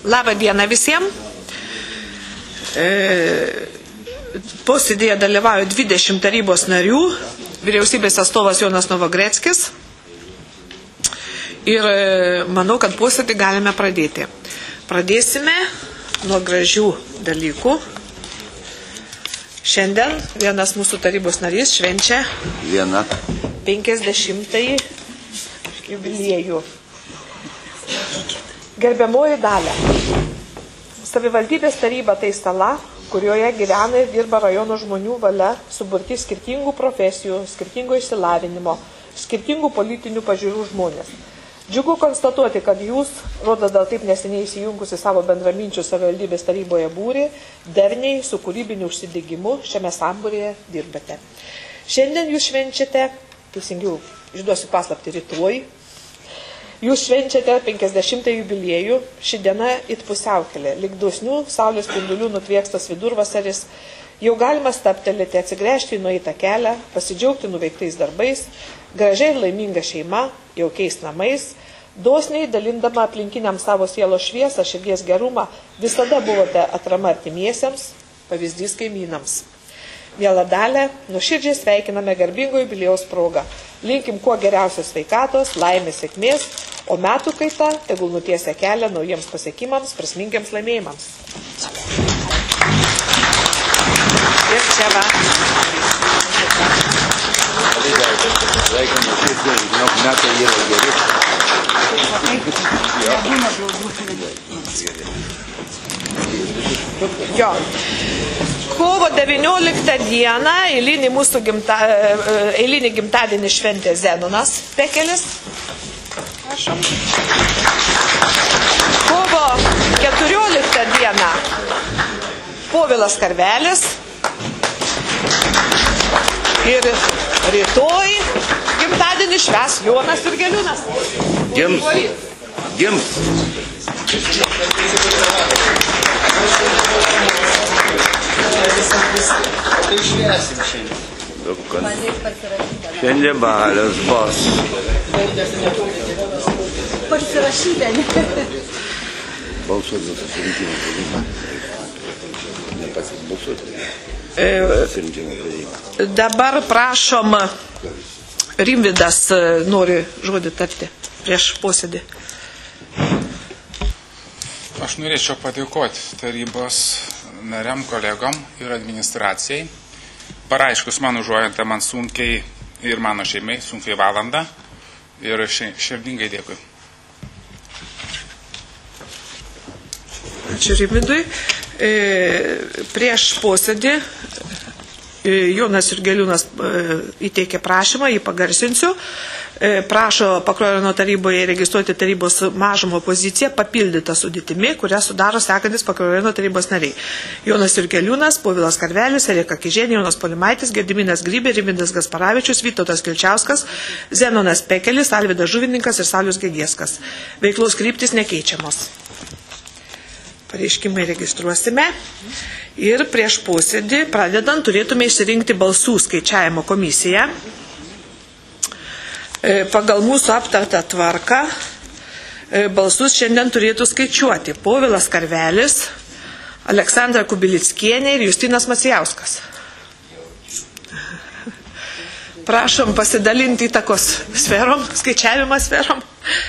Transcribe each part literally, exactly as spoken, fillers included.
Labą dieną visiems. Posėdėje dalyvauja dvidešimt tarybos narių, vyriausybės atstovas Jonas Novogreckis. Ir manau, kad posėdį galime pradėti. Pradėsime nuo gražių dalykų. Šiandien vienas mūsų tarybos narys švenčia Viena. penkiasdešimtąjį jubiliejų. Gerbiamoji Dalia, savivaldybės taryba tai sala, kurioje gyvena ir dirba rajono žmonių valia, suburti skirtingų profesijų, skirtingo išsilavinimo, skirtingų politinių pažiūrų žmonės. Džiugu konstatuoti, kad jūs, rodo dėl taip neseniai įsijungusi savo bendraminčių savivaldybės taryboje būrį, darniai su kūrybiniu užsidegimu šiame sambūryje dirbate. Šiandien jūs švenčiate, teisingiau, išduosiu paslaptį, rytoj, jūs švenčiate penkiasdešimtąjį jubiliejų, ši diena it pusiaukelė, lyg dosnių saulės spindulių nutviekstas vidurvasaris, jau galima stabtelėti, atsigręžti į nueitą kelią, pasidžiaugti nuveiktais darbais, gražiai ir laiminga šeima, jaukiais namais, dosniai dalindama aplinkiniam savo sielos šviesą, širdies gerumą, visada buvote atrama artimiesiems, pavyzdys kaimynams. Miela Dalia, nuoširdžiai sveikiname garbingo jubiliejaus progą. Linkim kuo geriausios sveikatos, laimės, sėkmės, o metų kaita tegul nutiesia kelią naujiems pasiekimams, prasmingiams laimėjimams. Ir čia va. Jo. Kovo devynioliktą dieną eilinį mūsų gimta, eilinį gimtadienį šventė Zenonas Pekelis. Prašom. Kovo keturioliktą dieną Povilas Karvelis. Ir rytoj gimtadienį švęs Jonas Jurgeliūnas. Gims. Gims. Tai šviesim šiandien. Šiandien balius bus. Pasirašyta, ne? Balsuoti dėl susirinkimo pavyzdį. Nepasibalsuoti. Dabar prašom, Rimvydas nori žodį tarti prieš posėdį. Aš norėčiau padėkoti tarybos nariam, kolegom ir administracijai. Paraiškus man užuojantą man sunkiai ir mano šeimai, sunkiai valandą. Ir širdingai dėkui. Ačiū Rimvydui. E, prieš posėdį Jonas Jurgeliūnas įteikė prašymą, jį pagarsinsiu. Prašo Pakruojo taryboje registruoti tarybos mažumo poziciją papildytą sudėtimi, kurią sudaro sekantis Pakruojo tarybos nariai. Jonas Jurgeliūnas, Povilas Karvelis, Erika Kižienė, Jonas Polimaitis, Gediminas Grybė, Rimvydas Gasparavičius, Vytautas Kilčiauskas, Zenonas Pekelis, Alvydas Žuvininkas ir Saulius Gegieskas. Veiklos kryptis nekeičiamos. Pareiškimai registruosime ir prieš posėdį pradedant turėtume išsirinkti balsų skaičiavimo komisiją. Pagal mūsų aptartą tvarką balsus šiandien turėtų skaičiuoti Povilas Karvelis, Aleksandra Kubilickienė ir Justinas Macijauskas. Prašom pasidalinti įtakos sferom, skaičiavimo sferom.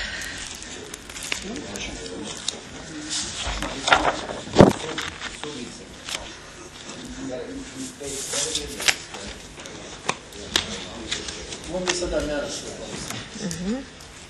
Mhm.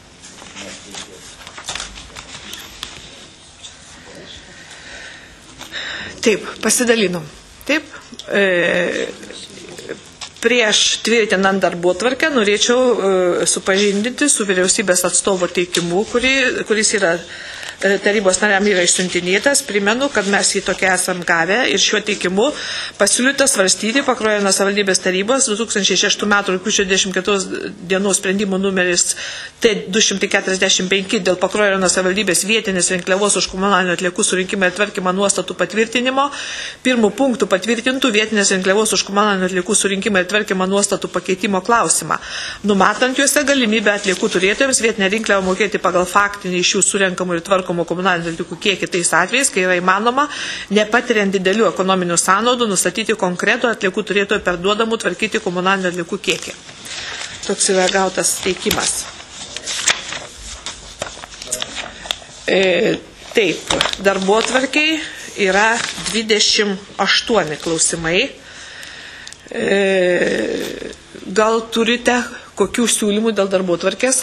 Taip, pasidalinom. Taip, e, prieš tvirtinant darbotvarkę norėčiau e, supažindinti su vyriausybės atstovo teikimu, kuri, kuris yra tarybos nariam yra išsiuntinėtas. Primenu, kad mes jį tokia esam gavę ir šiuo teikimu pasiūlyta svarstyti Pakruojo savivaldybės tarybos du tūkstančiai šeštų metų rugpjūčio dvidešimt ketvirtos dienos sprendimo numeris T du šimtai keturiasdešimt penki dėl Pakruojo savivaldybės vietinės rinkliavos už komunalinių atliekų surinkimą ir tvarkymą nuostatų patvirtinimo. Pirmų punktų patvirtintų vietinės rinkliavos už komunalinių atliekų surinkimą ir tvarkymą nuostatų pakeitimo klausimą, numatant juose galimybę atliekų turėtojams vietinę rinkliavą mokėti pagal faktinį iš jų surenkamų ir tvarkomų tvarkomų komunalinių atliekų kiekį tais atvejais, kai yra įmanoma, nepatiriant didelių ekonominių sąnaudų, nustatyti konkretų atliekų turėtojų perduodamų tvarkyti komunalinių atliekų kiekį. Toks yra gautas teikimas. E, taip, darbotvarkiai yra dvidešimt aštuoni klausimai. E, gal turite kokių siūlymų dėl darbotvarkės?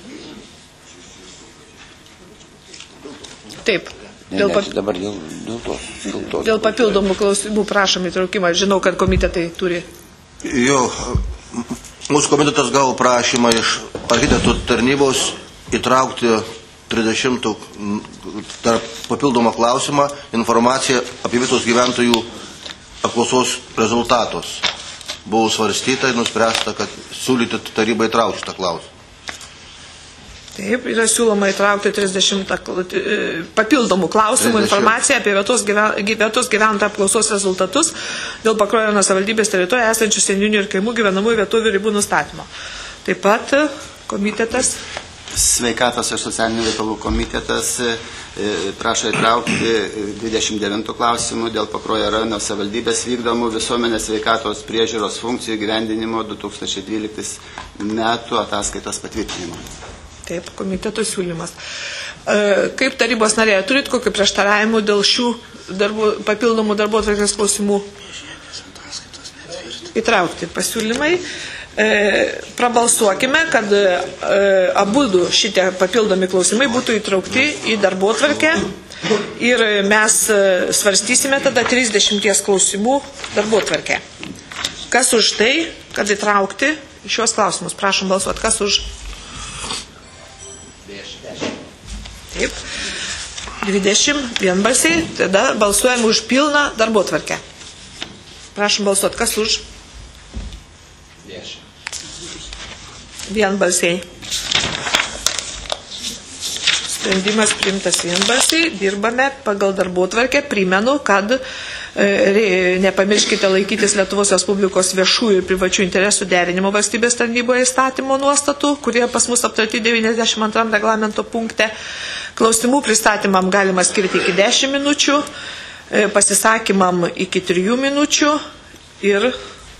Taip. Dėl, pap... Dabar dėl, dėl, tos, dėl, tos, dėl papildomų klausimų prašom įtraukimą. Žinau, kad komitetai turi. Jo, mūsų komitetas gavo prašymą iš architektų tarnybos įtraukti trisdešimtų papildomą klausimą informaciją apie visos gyventojų apklausos rezultatus. Buvo svarstyta ir nuspręsta, kad siūlyti tarybai įtraukti šitą klausimą. Taip, yra siūloma įtraukti trisdešimt papildomų klausimų trisdešimt informaciją apie vietos, gyven, vietos gyventojų apklausos rezultatus dėl Pakruojo rajono savivaldybės teritorijoje esančių seniūninių ir kaimų gyvenamųjų vietovių ribų nustatymo. Taip pat komitetas. Sveikatos ir socialinių reikalų komitetas prašo įtraukti dvidešimt devintų klausimų dėl Pakruojo rajono savivaldybės vykdomų visuomenės sveikatos priežiūros funkcijų gyvendinimo du tūkstančiai dvyliktais metų ataskaitos patvirtinimo. Taip, komiteto siūlymas. Kaip tarybos narė, turit kokių prieštaravimų dėl šių darbų, papildomų darbotvarkės klausimų? Įtraukti pasiūlymai. Prabalsuokime, kad abu šitie papildomi klausimai būtų įtraukti į darbotvarkę ir mes svarstysime tada trisdešimties klausimų darbotvarkę. Kas už tai, kad įtraukti šios klausimus? Prašom balsuoti. Kas už? Taip. dvidešimt vienbalsiai. Tada balsuojame už pilną darbotvarkę. Prašom balsuoti. Kas už? Vienbalsiai. Sprendimas priimtas vienbalsiai. Dirbame pagal darbotvarkę. Primenu, kad e, nepamirškite laikytis Lietuvos Respublikos viešųjų ir privačių interesų derinimo valstybės tarnyboje įstatymo nuostatų, kurie pas mus aptarti devyniasdešimt antram reglamento punkte. Klausimų pristatymam galima skirti iki dešimt minučių, e, pasisakymam iki trijų minučių ir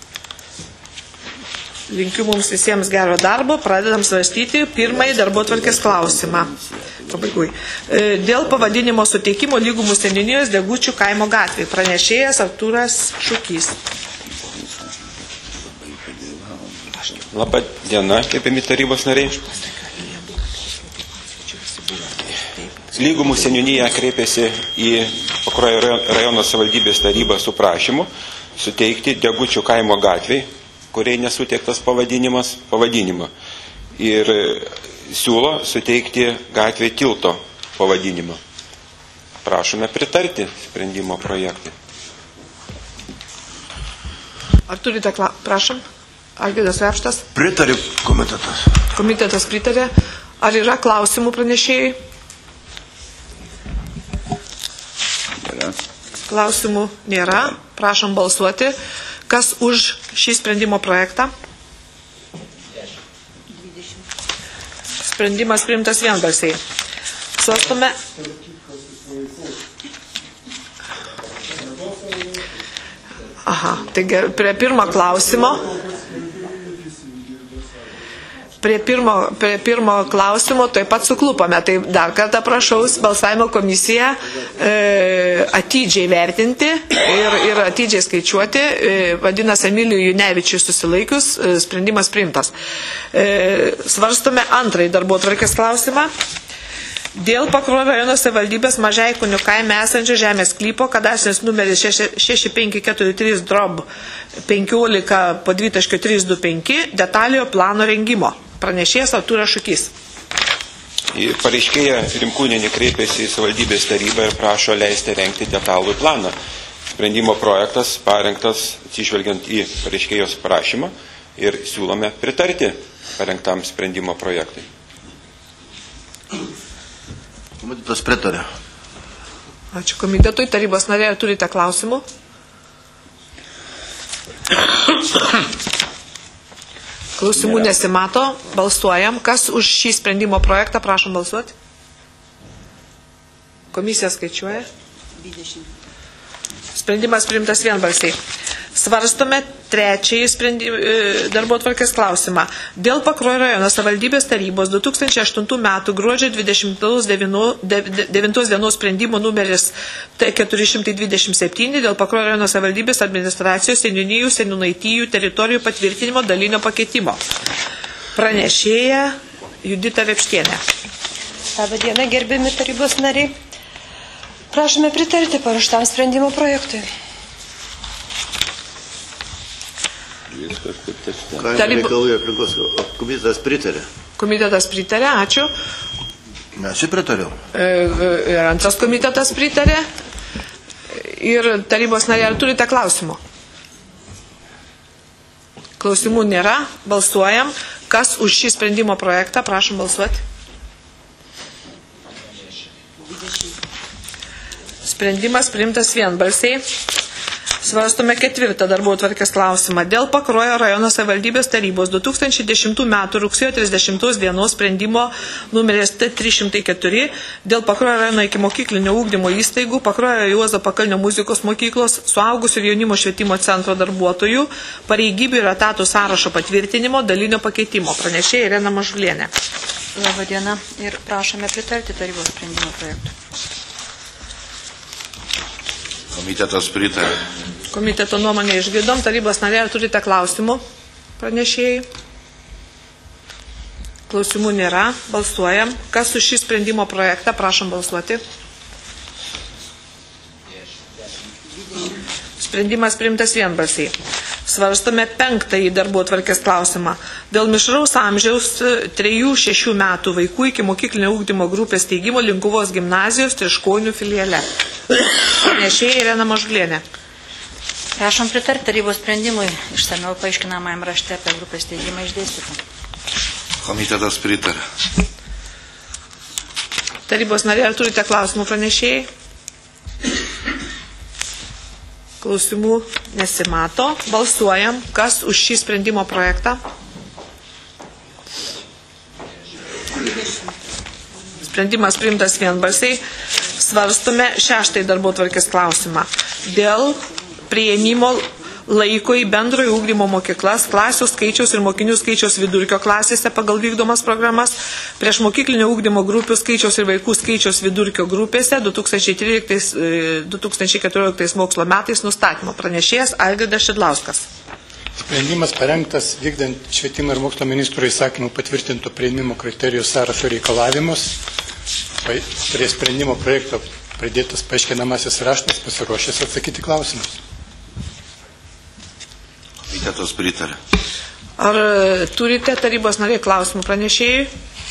linkiu mums visiems gero darbo. Pradedam svarstyti pirmąjį darbotvarkės klausimą. Pabaigui. Dėl pavadinimo suteikimo Lygumų seniūnijos Degučių kaimo gatvėje. Pranešėjas Artūras Šukys. Labą dieną, gerbiami tarybos nariai. Lygumų seniūnija kreipėsi į Pakruojo rajono savivaldybės tarybą su prašymu suteikti Degučių kaimo gatvėje, kuriai nesuteiktas pavadinimas, pavadinimą. Ir siūlo suteikti gatvė tilto pavadinimą. Prašome pritarti sprendimo projektui. Ar turite klausimą? Prašom. Algirdas Repštas. Pritariu komitetas. Komitetas pritarė. Ar yra klausimų pranešėjai? Nėra. Klausimų nėra. Prašom balsuoti. Kas už šį sprendimo projektą? Sprendimas priimtas vienbalsiai. Svarstome. Aha, taigi prie pirmo klausimo. Prie pirmo, prie pirmo klausimo taip pat suklupome. Tai dar kartą prašau balsavimo komisiją e, atidžiai vertinti ir, ir atidžiai skaičiuoti. E, vadinasi, Emilijų Junevičiui susilaikius, e, sprendimas priimtas. E, svarstome antrąjį darbotvarkės klausimą. Dėl Pakruojo rajono savivaldybės Mažeikunių kaime esančio žemės sklypo kadastrinis numeris šeši penki keturi trys drob penkiolika po dvitaškio trys du penki detaliojo plano rengimo. Pranešėjas Artūras Šukys. Pareiškėja Rimkūnienė kreipėsi į savivaldybės tarybą ir prašo leisti rengti detalų planą. Sprendimo projektas parengtas atsižvelgiant į pareiškėjos prašymą ir siūlome pritarti parengtam sprendimo projektui. Komitetas pritarė. Ačiū komitetui. Tarybos narė, ar turite klausimų? Klausimų nesimato. Balsuojam. Kas už šį sprendimo projektą? Prašom balsuoti. Komisija skaičiuoja. Sprendimas priimtas vienbalsiai. Svarstome trečiąjį darbotvarkės klausimą. Dėl Pakruojo rajono savivaldybės tarybos du tūkstančiai aštuntų metų gruodžio dvidešimtos devintos dienos sprendimo numeris keturi šimtai dvidešimt septyni dėl Pakruojo rajono savivaldybės administracijos seniūnijų, seniūnaitijų teritorijų patvirtinimo dalinio pakeitimo. Pranešėja Judita Repškienė. Labą dieną, gerbiami tarybos nariai. Prašome pritarti paruoštam sprendimo projektui. Kaimo reikalų ir aplinkos komitetas pritarė. Komitetas pritarė, ačiū. Mes ir pritariu. Ir antras komitetas pritarė. Ir tarybos nariai, ar turite klausimų? Klausimų nėra. Balsuojam. Kas už šį sprendimo projektą? Prašom balsuoti. Sprendimas priimtas vienbalsiai. Svarstome ketvirtą darbotvarkės klausimą. Dėl Pakruojo rajono savivaldybės tarybos du tūkstančiai dešimtų metų rugsėjo trisdešimtos dienos sprendimo numeris T trys šimtai keturi dėl Pakruojo rajono ikimokyklinio ugdymo įstaigų, Pakruojo Juozo Pakalnio muzikos mokyklos, suaugusių ir jaunimo švietimo centro darbuotojų, pareigybių ir etatų sąrašo patvirtinimo, dalinio pakeitimo. Pranešėja Irena Mažulienė. Labą dieną ir prašome pritarti tarybos sprendimo projektui. Komitetas pritarė. Komiteto nuomonę išgirdom. Tarybos nariai, ar turite klausimų pranešėjai? Klausimų nėra. Balsuojam. Kas už šį sprendimo projektą? Prašom balsuoti. Sprendimas priimtas vienbalsiai. Svarstome penktąjį darbotvarkės klausimą. Dėl mišraus amžiaus trejų šešių metų vaikų iki mokyklinio ugdymo grupės steigimo Linkuvos gimnazijos Triškonių filiale. Pranešėja Irena Mažulienė. Prašom pritarti tarybos sprendimui išsamiau paaiškinamajam rašte apie grupės steigimą išdėstytą. Komitetas pritarė. Tarybos nariai, ar turite klausimų pranešėjai? Klausimų nesimato. Balsuojam. Kas už šį sprendimo projektą? Sprendimas priimtas vienbalsiai. Svarstome šeštąjį darbotvarkės klausimą. Dėl priėmimo laiko į bendrojo ugdymo mokyklas, klasių skaičiaus ir mokinių skaičiaus vidurkio klasėse pagal vykdomas programas, prieš mokyklinio ugdymo grupių skaičiaus ir vaikų skaičiaus vidurkio grupėse du tūkstančiai tryliktais du tūkstančiai keturioliktais mokslo metais nustatymo. Pranešėjas Algirdas Šidlauskas. Sprendimas parengtas vykdant švietimo ir mokslo ministro įsakymų patvirtinto priėmimo kriterijų sąrašo reikalavimus. Prie sprendimo projekto pridėtas paaiškinamasis raštas, pasiruošęs atsakyti klausimus. Komitetas pritarė. Ar turite tarybos nariai klausimų pranešėjai?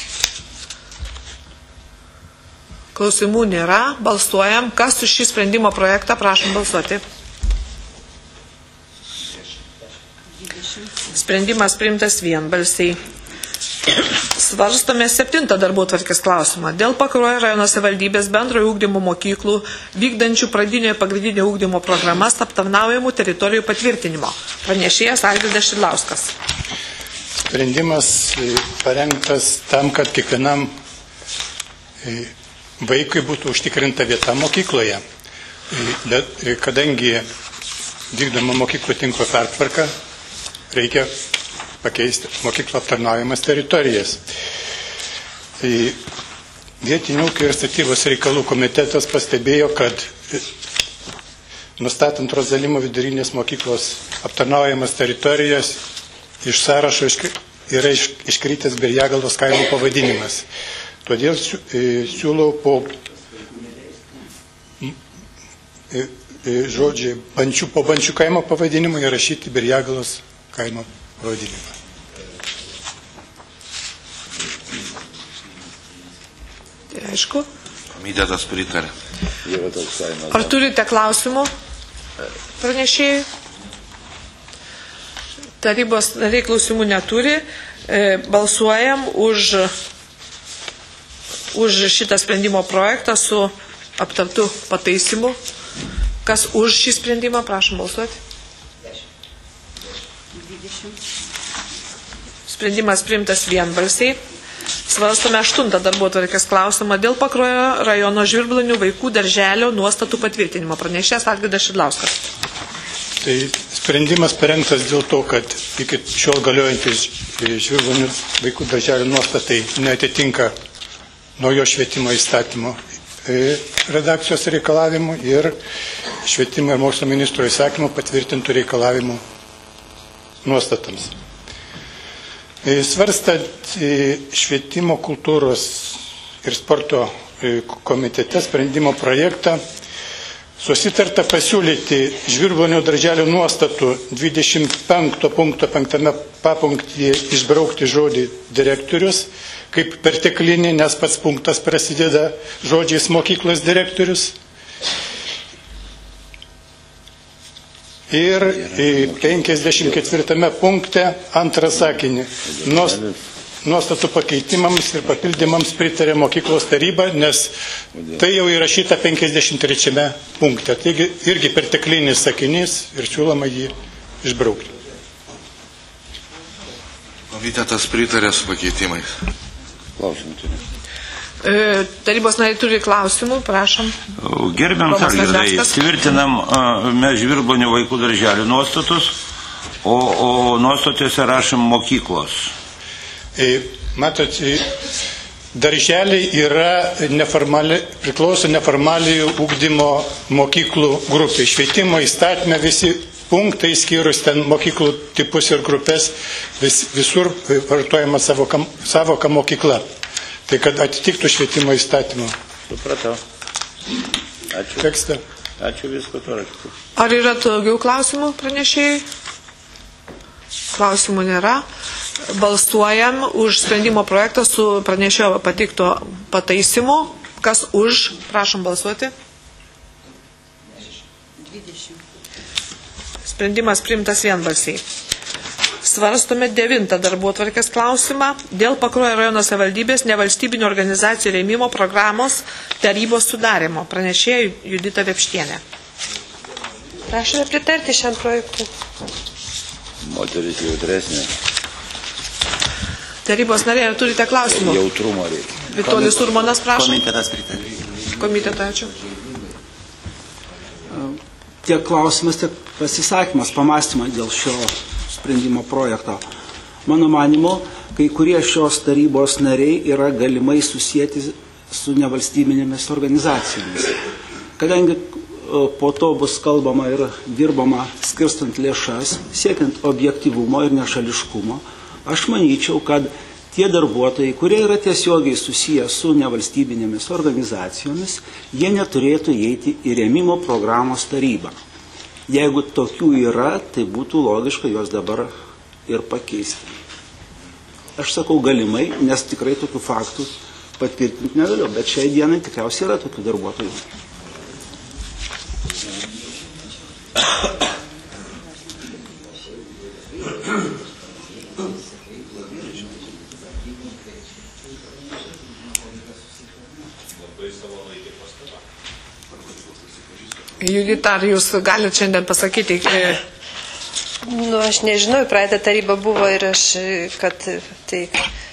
Klausimų nėra. Balsuojam. Kas už šį sprendimo projektą? Prašom balsuoti. Sprendimas priimtas vienbalsiai. Svarstome septintą darbotvarkės klausimą. Dėl Pakruojo rajono savivaldybės bendrojo ugdymo mokyklų vykdančių pradinio ir pagrindinio ugdymo programas aptarnaujamų teritorijų patvirtinimo. Pranešėjas Algirdas Šidlauskas. Sprendimas parengtas tam, kad kiekvienam vaikui būtų užtikrinta vieta mokykloje. Kadangi vykdoma mokyklų tinklo pertvarka, reikia pakeisti mokyklų aptarnaujamas teritorijas. Tai vietinių ūkio ir statybos reikalų komitetas pastebėjo, kad nustatant Rozalimo vidurinės mokyklos aptarnaujamas teritorijas iš sąrašo yra iškritęs Birjagalos kaimo pavadinimas. Todėl siūlau po žodžiai bančių, po bančių kaimo pavadinimų įrašyti Birjagalos kaimo pavadinimą. Tai aišku. Komitetas pritarė. Ar turite klausimų pranešėjai? Tarybos nariai klausimų neturi. Balsuojam už, už šitą sprendimo projektą su aptartu pataisimu. Kas už šį sprendimą? Prašom balsuoti. Sprendimas priimtas vienbalsiai. Svarstome aštuntą darbotvarkės klausimą dėl Pakruojo rajono Žvirblonių vaikų darželio nuostatų patvirtinimo. Pranešėjas Algirdas Šidlauskas. Tai sprendimas parengtas dėl to, kad iki šiol galiojantis Žvirblonių vaikų darželio nuostatai neatitinka naujo švietimo įstatymo redakcijos reikalavimų ir švietimo ir mokslo ministro įsakymo patvirtintų reikalavimų nuostatams. Svarstant švietimo, kultūros ir sporto komitete sprendimo projektą, susitarta pasiūlyti Žvirblonių darželio nuostatų dvidešimt penkto punkto penktame papunktyje išbraukti žodį direktorius kaip perteklinį, nes pats punktas prasideda žodžiais mokyklos direktorius. Ir penkiasdešimt ketvirtame punkte antrą sakinį nuostatų pakeitimams ir papildymams pritarė mokyklos taryba, nes tai jau įrašyta penkiasdešimt trečiame punkte. Taigi irgi perteklinis sakinys ir siūloma jį išbraukti. Komitetas pritarė su pakeitimais. Klausimų turi. Tarybos nariai turi klausimų, prašom. Gerbiamas Algirdai, tvirtinam mes Žvirblonių vaikų darželio nuostatus, o, o nuostatėse rašom mokyklos. Matot, darželiai yra neformali, priklauso neformaliai ūkdymo mokyklų grupiai. Švietimo įstatyme visi punktai, skyrus ten mokyklų tipus ir grupės, vis, visur vartojama savoka, savoka mokykla. Tai kad atitiktų švietimo įstatymą. Supratau. Ačiū. Tekstą. Ačiū, visko tvarkyti. Ar yra daugiau klausimų pranešėjai? Klausimų nėra. Balsuojam už sprendimo projektą su pranešėjo pateikto pataisimu. Kas už? Prašom balsuoti. Sprendimas priimtas vienbalsiai. Svarstome devintą darbotvarkės klausimą dėl Pakruojo rajono savivaldybės nevalstybinių organizacijų rėmimo programos tarybos sudarimo. Pranešėja Judita Vepštienė. Prašome pritarti šiam projektui. Moteris jautresnė. Tarybos narė, ar turite klausimų? Jautrumo reikia. Vitolis Urmanas, prašom. Komitetas pritarė. Komitetą, ačiū. Tiek klausimas, tiek pasisakymas, pamastymai dėl šio sprendimo projekto. Mano manimo, kai kurie šios tarybos nariai yra galimai susijęti su nevalstybinėmis organizacijomis. Kadangi po to bus kalbama ir dirbama skirstant lėšas, siekiant objektyvumo ir nešališkumo, aš manyčiau, kad tie darbuotojai, kurie yra tiesiogiai susiję su nevalstybinėmis organizacijomis, jie neturėtų įeiti į rėmimo programos tarybą. Jeigu tokių yra, tai būtų logiška juos dabar ir pakeisti. Aš sakau galimai, nes tikrai tokių faktų patvirtinti negaliu, bet šiai dienai tikriausiai yra tokių darbuotojų. Judita, ar jūs galite šiandien pasakyti? Nu, aš nežinau, praeitą tarybą buvo ir aš, kad tai...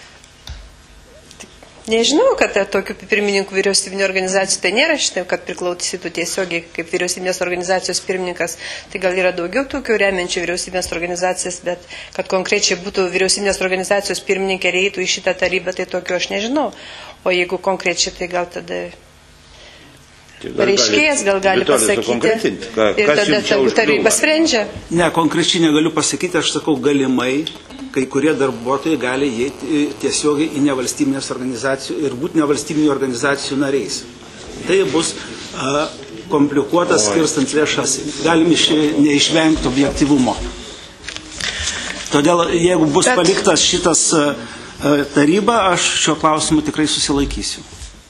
Nežinau, kad tokių pirmininkų vyriausybinio organizacijų tai nėra, šitai, kad priklausytų tiesiogiai kaip vyriausybinės organizacijos pirmininkas. Tai gal yra daugiau tokių remiančių vyriausybinės organizacijas, bet kad konkrečiai būtų vyriausybinės organizacijos pirmininkė ir eitų į šitą tarybą, tai tokių aš nežinau. O jeigu konkrečiai, tai gal tada... Pareiškėjas gal gali pasakyti ir tada taryba sprendžia. Ne, konkrečiai negaliu pasakyti, aš sakau galimai, kai kurie darbuotojai gali įeiti tiesiogiai į nevalstybinės organizacijų ir būti nevalstybinių organizacijų nariais. Tai bus a, komplikuotas skirstant lėšas, galim iš, neišvengti objektyvumo. Todėl, jeigu bus Bet... paliktas šitas a, a, taryba, aš šio klausimu tikrai susilaikysiu.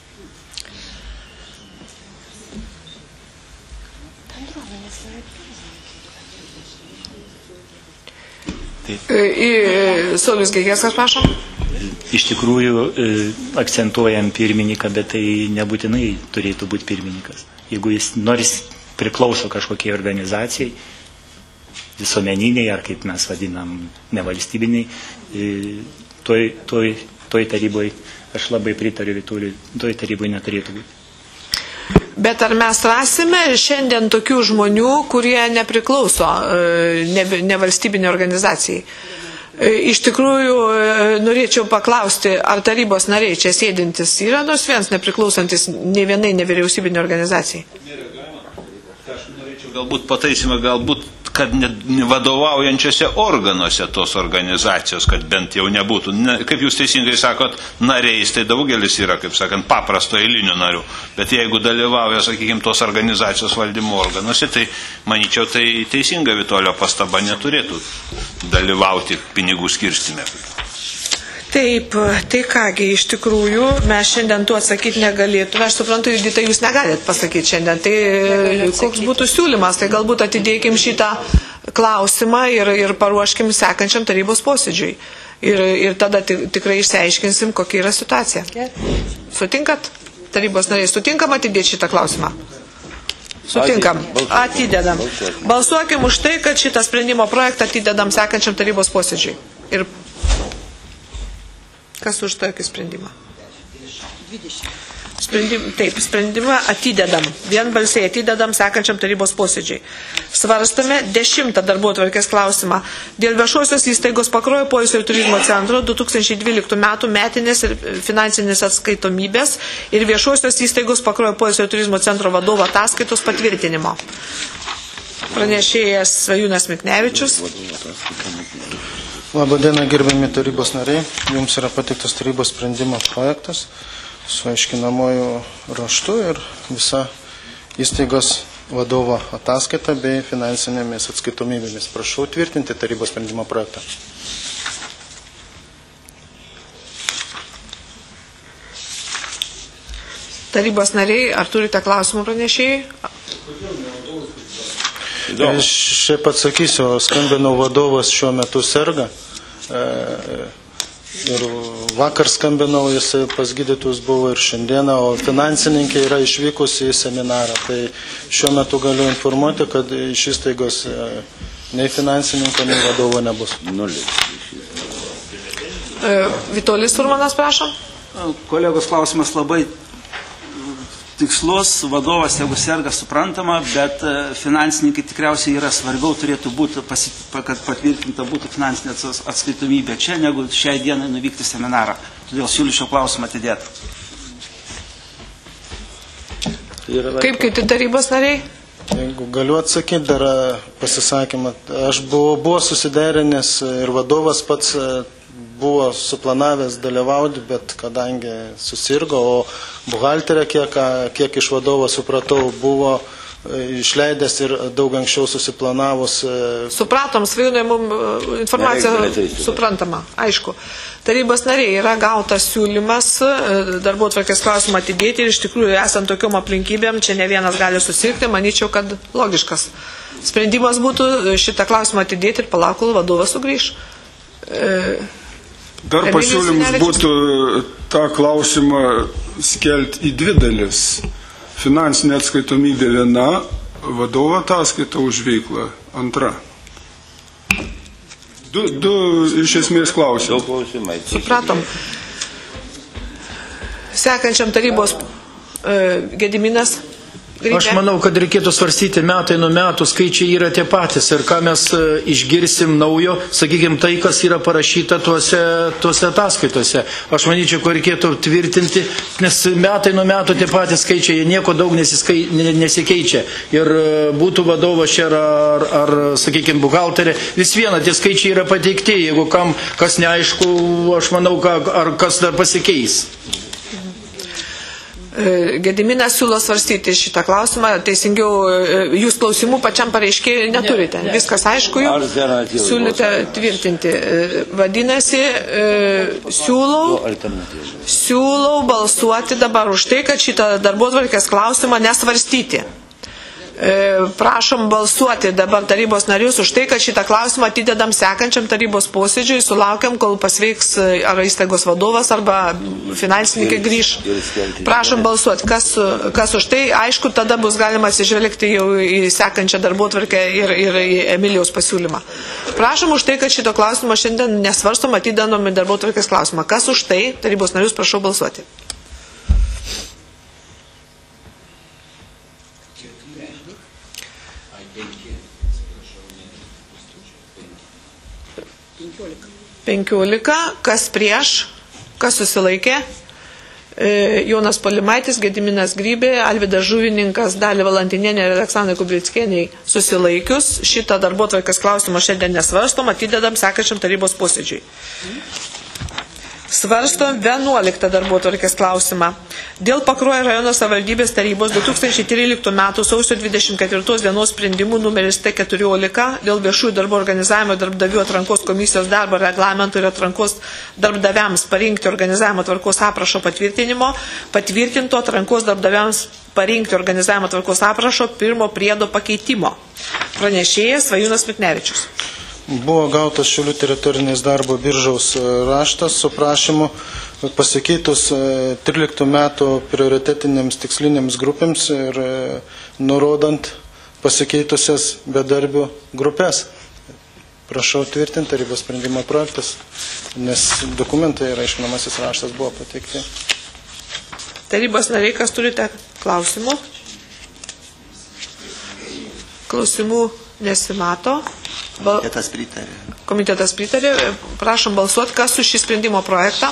Saulius Gaigeskas, prašom. Iš tikrųjų, akcentuojam pirmininką, bet tai nebūtinai turėtų būti pirmininkas. Jeigu jis nors priklauso kažkokiai organizacijai, visuomeniniai, ar kaip mes vadinam, nevalstybiniai, toj, toj toj taryboje, aš labai pritariu Vituliui, toj taryboje neturėtų būti. Bet ar mes rasime šiandien tokių žmonių, kurie nepriklauso nevalstybinė organizacijai? Iš tikrųjų, norėčiau paklausti, ar tarybos nariai čia sėdintis yra nors vienas nepriklausantis ne vienai nevyriausybinė organizacijai? Aš norėčiau galbūt pataisymą, galbūt, kad vadovaujančiose organuose tos organizacijos, kad bent jau nebūtų. Ne, kaip jūs teisingai sakot, nariais, tai daugelis yra, kaip sakant, paprasto eilinių narių. Bet jeigu dalyvauja, sakykime, tos organizacijos valdymo organuose, tai, manyčiau, tai teisinga Vitolio pastaba neturėtų dalyvauti pinigų skirstime. Taip, tai kągi, iš tikrųjų, mes šiandien tuo atsakyti negalėtume. Aš suprantu, Judita, jūs negalėt pasakyti šiandien. Tai koks būtų siūlymas, tai galbūt atidėkim šitą klausimą ir, ir paruoškim sekančiam tarybos posėdžiui. Ir, ir tada tikrai išsiaiškinsim, kokia yra situacija. Sutinkat? Tarybos nariai, sutinkam atidėti šitą klausimą? Sutinkam. Atidedam. Balsuokim už tai, kad šitą sprendimo projektą atidedam sekančiam tarybos posėdžiui. Ir kas už tokį sprendimą? Sprendim, taip, sprendimą atidedam. Vienbalsiai atidedam sekančiam tarybos posėdžiai. Svarstame dešimtą darbotvarkės klausimą. Dėl viešosios įstaigos Pakruojo poilsio ir turizmo centro du tūkstančiai dvyliktų metų metinės ir finansinės atskaitomybės ir viešosios įstaigos Pakruojo poilsio ir turizmo centro vadovo ataskaitos patvirtinimo. Pranešėjas Svajūnas Miknevičius. Labadiena, gerbiami tarybos nariai. Jums yra pateiktas tarybos sprendimo projektas su aiškinamoju raštu ir visa įstaigos vadovo ataskaita bei finansinėmis atskaitomybėmis. Prašau tvirtinti tarybos sprendimo projektą. Tarybos nariai, ar turite klausimų pranešėjai? Šiaip atsakysiu, skambinau, vadovas šiuo metu serga ir vakar skambinau, jis pas gydytus buvo ir šiandieną, o finansininkė yra išvykusi į seminarą. Tai šiuo metu galiu informuoti, kad iš įstaigos nei finansininko, nei vadovo nebus. Vitolis Urmanas, prašom. Kolegos klausimas labai tikslus, vadovas, jeigu serga, suprantama, bet finansininkai tikriausiai yra svarbiau, turėtų būti, pasi, kad patvirtinta būtų finansinė atskaitomybė čia, negu šiai dienai nuvykti seminarą. Todėl siūlyčiau klausimą atidėti. Kaip kiti tarybos nariai? Jeigu galiu atsakyti dar pasisakymą, aš buvau, buvo susiderinęs ir vadovas pats buvo suplanavęs dalyvauti, bet kadangi susirgo, o buhalterė, kiek, kiek iš vadovo supratau, buvo išleidęs ir daug anksčiau susiplanavus. Supratom, Svajūnai, mums informacija suprantama, aišku. Tarybos nariai, yra gautas siūlymas darbotvarkės klausimą atidėti ir iš tikrųjų esant tokiom aplinkybėm, čia ne vienas gali susirgti, manyčiau, kad logiškas sprendimas būtų šitą klausimą atidėti ir palauk, kol vadovas sugrįš. E, Dar pasiūlymus būtų tą klausimą skelti į dvi dalis. Finansinė atskaitomybė viena, vadovo ataskaita už veiklą antra. Du, du iš esmės klausimai. Supratom. Sekančiam tarybos e, Gediminas. Aš manau, kad reikėtų svarstyti metai nuo metų, skaičiai yra tie patys ir ką mes išgirsim naujo, sakykime, tai, kas yra parašyta tuose, tuose ataskaitose. Aš manyčiau, ko reikėtų tvirtinti, nes metai nuo metų tie patys skaičiai, jie nieko daug nesiskai, nesikeičia. Ir būtų vadovas čia ar, ar sakykime, buhalterė, vis viena tie skaičiai yra pateikti, jeigu kam kas neaišku, aš manau, ar kas dar pasikeis. Gediminas siūlo svarstyti šitą klausimą, teisingiau, jūs klausimų pačiam pareiškėjui neturite. Ne, ne. Viskas aišku, jūs siūlite tvirtinti. Vadinasi, siūlau, siūlau balsuoti dabar už tai, kad šitą darbotvarkės klausimą nesvarstyti. Prašom balsuoti dabar tarybos narius už tai, kad šitą klausimą atidedam sekančiam tarybos posėdžiui, sulaukiam, kol pasveiks ar įstaigos vadovas arba finansininkai grįž. Prašom balsuoti, kas, kas už tai. Aišku, tada bus galima atsižvelgti jau į sekančią darbotvarkę ir, ir į Emilijos pasiūlymą. Prašom už tai, kad šito klausimo šiandien nesvarstom, atidedam į darbotvarkės klausimą. Kas už tai? Tarybos narius prašau balsuoti. penkiolika, kas prieš, kas susilaikė, Jonas Polimaitis, Gediminas Grybė, Alvydas Žuvininkas, Dalė Valantinienė ir Aleksandrai Kublickienei susilaikius. Šitą darbotvarkės klausimą šiandien nesvarstom, atidedam sekančiam tarybos posėdžiui. Svarstom vienuoliktą darbotvarkės klausimą. Dėl Pakruojo rajono savivaldybės tarybos du tūkstančiai tryliktų metų sausio dvidešimt ketvirtos dienos sprendimų numeris T keturiolika dėl viešųjų darbų organizavimo darbdavių atrankos komisijos darbo reglamento ir atrankos darbdaviams parinkti organizavimo tvarkos aprašo patvirtinimo, patvirtinto atrankos darbdaviams parinkti organizavimo tvarkos aprašo pirmo priedo pakeitimo. Pranešėjas Svajūnas Miknevičius. Buvo gautas Šiaulių teritorinės darbo biržaus raštas su prašymu pasikeitus tryliktų metų prioritetinėms tikslinėms grupėms ir nurodant pasikeitusias bedarbių grupės. Prašau tvirtinti tarybos sprendimo projektas, nes dokumentai ir aiškinamasis raštas buvo pateikti. Tarybos nariai, kas turite klausimų? Klausimų nesimato. Komitetas pritarė. Komitetas pritarė. Prašom balsuoti, kas už šį sprendimo projektą.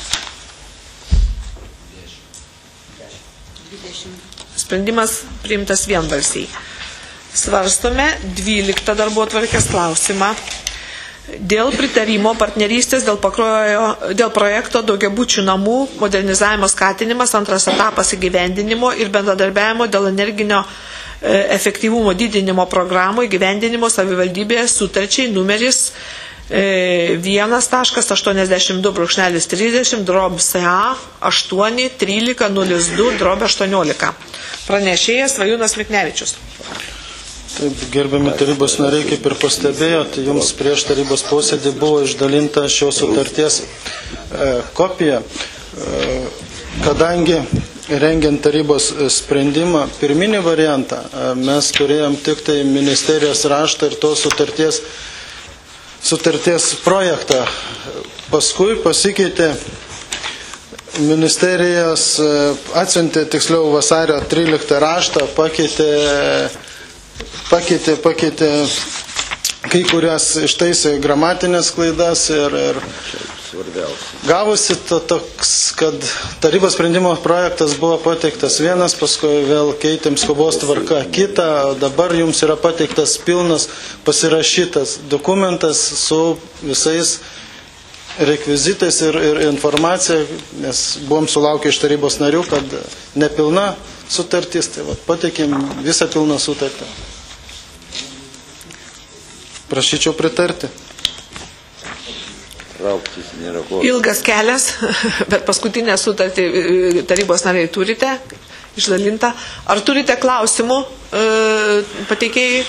Sprendimas priimtas vienbalsiai. Svarstome dvyliktą darbotvarkės klausimą. Dėl pritarimo partnerystės dėl, Pakruojo, dėl projekto daugiabučių namų modernizavimo skatinimas, antras etapas įgyvendinimo ir bendradarbiavimo dėl energinio efektyvumo didinimo programų įgyvendinimo savivaldybėje sutarčiai numeris vienas aštuoniasdešimt du trisdešimt drob S A aštuoni trylika nulis du drob aštuoniolika. Pranešėjas Svajūnas Miknevičius. Taip, gerbiami tarybos nariai, kaip ir pastebėjote, jums prieš tarybos posėdį buvo išdalinta šios sutarties e, kopija, e, kadangi rengiant tarybos sprendimą, pirminį variantą, mes turėjom tik tai ministerijos raštą ir tos sutarties, sutarties projektą. Paskui pasikeitė ministerijos, atsiuntė tiksliau vasario tryliktą raštą, pakeitė, pakeitė, pakeitė kai kurias ištaisė gramatinės klaidas ir, ir gavosi to, toks, kad tarybos sprendimo projektas buvo pateiktas vienas, paskui vėl keitėm skubos tvarka kitą, o dabar jums yra pateiktas pilnas pasirašytas dokumentas su visais rekvizitais ir, ir informacija, nes buvom sulaukę iš tarybos narių, kad nepilna sutartis, tai va, pateikėm visą pilną sutartį. Prašyčiau pritarti. Ilgas kelias, bet paskutinę sutartį tarybos nariai turite, išdalintą. Ar turite klausimų e, pateikėjai?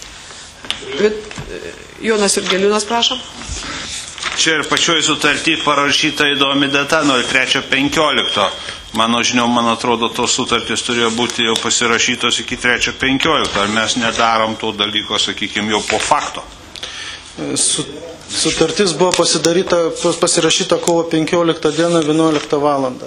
Jonas Jurgeliūnas, prašom. Čia ir pačioj sutartį parašyta įdomi data nuo trečio penkiolikto. Mano žiniom, man atrodo, tos sutartys turėjo būti jau pasirašytos iki trečio penkiolikto. Ar mes nedarom to dalyko, sakykime, jau po fakto? Su, sutartis buvo pasidaryta, pasirašyta kovo penkioliktą dieną vienuoliktą valandą.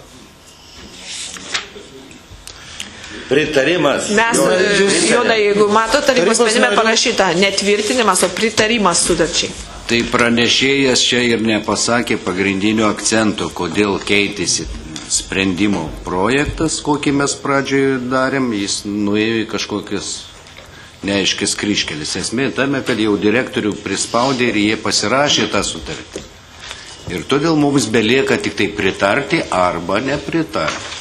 Pritarimas. Mes, Jonai, jeigu mato, tarybos sprendime parašyta netvirtinimas, o pritarimas sutarčiai. Tai pranešėjas čia ir nepasakė pagrindinio akcento, kodėl keitėsi sprendimo projektas, kokį mes pradžioje darėm, jis nuėjo į kažkokias neaiškis kryškelis. Esmė tame, kad jau direktorių prispaudė ir jie pasirašė tą sutartį. Ir todėl mums belieka tik tai pritarti arba nepritarti.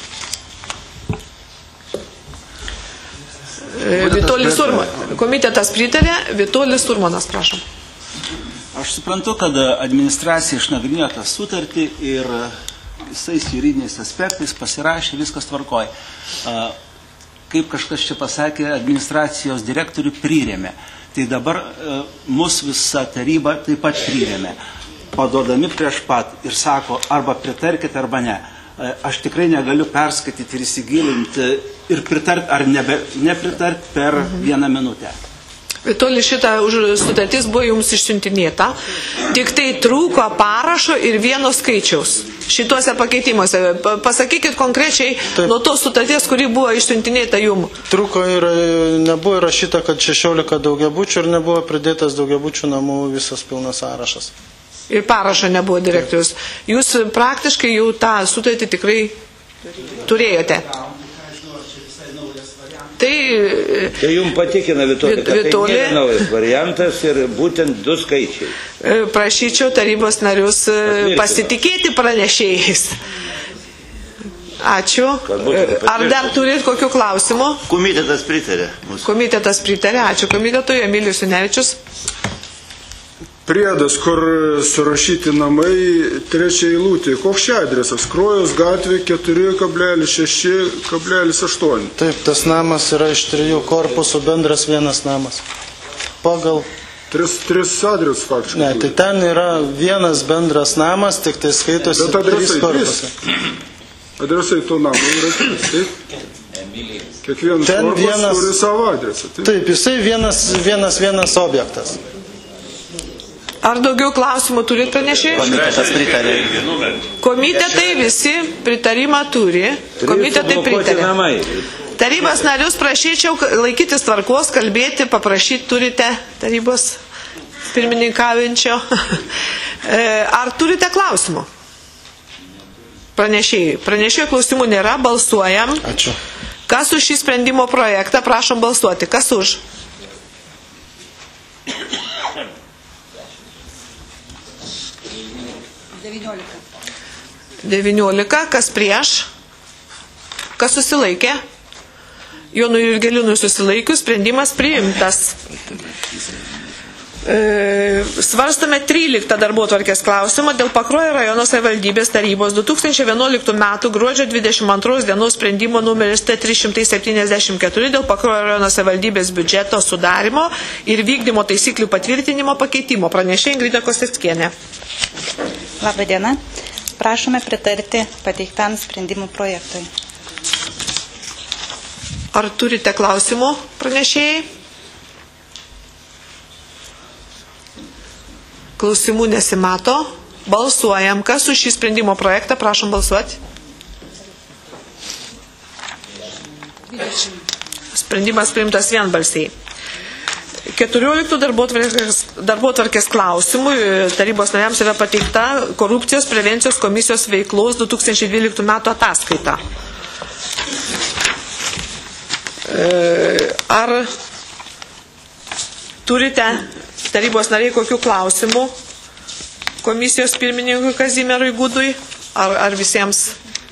Vitolis Urmanas. Komitetas pritarė. Vitolis Urmanas, prašom. Aš suprantu, kad administracija išnagrinėjo tą sutartį ir visais juridiniais aspektais pasirašė, viskas tvarkoj. kaip kažkas čia pasakė, administracijos direktorių prirėmė. Tai dabar e, mus visa taryba taip pat prirėmė. Paduodami prieš pat ir sako, arba pritarkite, arba ne. E, aš tikrai negaliu perskaityti ir įsigilinti ir pritarti ar nebe, nepritarti per vieną minutę. Vitoli, šitą sutartis buvo jums išsiuntinėta, tik tai trūko parašo ir vieno skaičiaus šituose pakeitimuose. Pasakykit konkrečiai Taip. nuo tos sutarties, kuri buvo išsiuntinėta jums. Trūko ir nebuvo įrašyta, kad šešiolika daugiabučių ir nebuvo pridėtas daugiabučių namų visas pilnas sąrašas. Ir parašo nebuvo direktorius. Jūs praktiškai jau tą sutartį tikrai turėjote. Tai, tai jums patikina, Vitolė, kad tai nėra naujas variantas ir būtent du skaičiai. Prašyčiau tarybos narius pasitikėti pranešėjais. Ačiū. Ar dar turit kokių klausimų? Komitetas pritarė. Mūsų. Komitetas pritarė. Ačiū komitetui. Emilijus Junevičius. Priedas, kur surašyti namai, trečia eilutė. Koks čia adresas? Krojos gatvė keturi kablelis šeši kablelis aštuoni. Taip, tas namas yra iš trijų korpusų, bendras vienas namas. Pagal... Tris, tris adres faktiškai. Ne, tai ten yra vienas bendras namas, tik tai skaitosi trys korpusai. Adresai to namo yra trys, taip? Kiekvienas ten korpus vienas... turi savo adresą. Taip, taip jisai vienas, vienas, vienas objektas. Ar daugiau klausimų turit pranešėjai? Komitetas pritarė. Komitetai visi pritarimą turi. Komitetai pritarė. Tarybos narius prašyčiau laikytis tvarkos, kalbėti, paprašyti turite tarybos pirmininkaujančio. Ar turite klausimų? Pranešėjai. Pranešėjų klausimų nėra, balsuojam. Ačiū. Kas už šį sprendimo projektą, prašom balsuoti. Kas už? devyniolika. Kas prieš? Kas susilaikė? Jonui Jurgelinui susilaikius, sprendimas priimtas. E, svarstame tryliktą darbotvarkės klausimą dėl Pakruojo rajono savivaldybės tarybos du tūkstančiai vienuoliktų metų gruodžio dvidešimt antros dienos sprendimo numeris T trys šimtai septyniasdešimt keturi dėl Pakruojo rajono savivaldybės biudžeto sudarimo ir vykdymo taisyklių patvirtinimo pakeitimo. Pranešė Ingrida Koseckienė. Labą dieną. Prašome pritarti pateiktam sprendimų projektui. Ar turite klausimų, pranešėjai? Klausimų nesimato. Balsuojam. Kas už šį sprendimo projektą? Prašom balsuoti. Sprendimas priimtas vienbalsiai. keturioliktų darbotvarkės klausimų tarybos nariams yra pateikta korupcijos prevencijos komisijos veiklos du tūkstančiai dvyliktų metų ataskaita. Ar turite tarybos nariai kokių klausimų komisijos pirmininkui Kazimierui Gudui? Ar, ar visiems?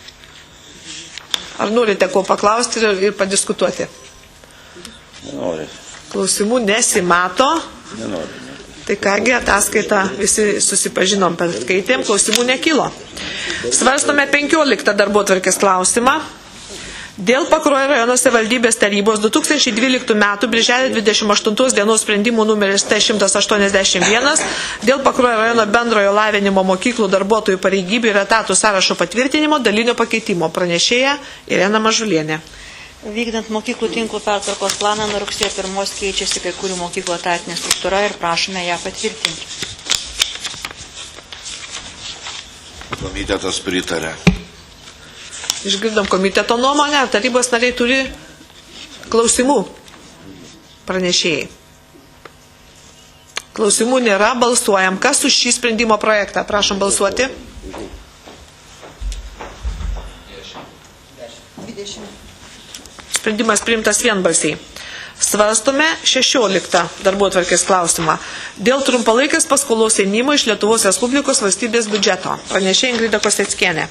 Ar norite ko paklausti ir, ir padiskutuoti? Nenoriu. Klausimų nesimato. Nenoriu. Tai kągi, ataskaitą visi susipažinom, perskaitėm, klausimų nekilo. Svarstome penkioliktą darbotvarkės klausimą. Dėl Pakruojo rajono savivaldybės tarybos du tūkstančiai dvyliktų metų birželio dvidešimt aštuntos dienos sprendimų numeris T šimtas aštuoniasdešimt vienas dėl Pakruojo rajono bendrojo lavinimo mokyklų darbuotojų pareigybių ir etatų sąrašo patvirtinimo dalinio pakeitimo. Pranešėja Irena Mažulienė. Vykdant mokyklų tinklų pertvarkos planą nuo rugsėjo pirmos keičiasi kai kurių mokyklų etatinė struktūra ir prašome ją patvirtinti. Komitetas pritarė. Išgirdom komiteto nuomonę, ar tarybos nariai turi klausimų pranešėjai. Klausimų nėra, balsuojam. Kas už šį sprendimo projektą? Prašom balsuoti. Sprendimas priimtas vienbalsiai. Svarstome šešioliktą darbotvarkės klausimą dėl trumpalaikės paskolos ėmimo iš Lietuvos Respublikos valstybės biudžeto. Pranešė Ingrida Koseckienė.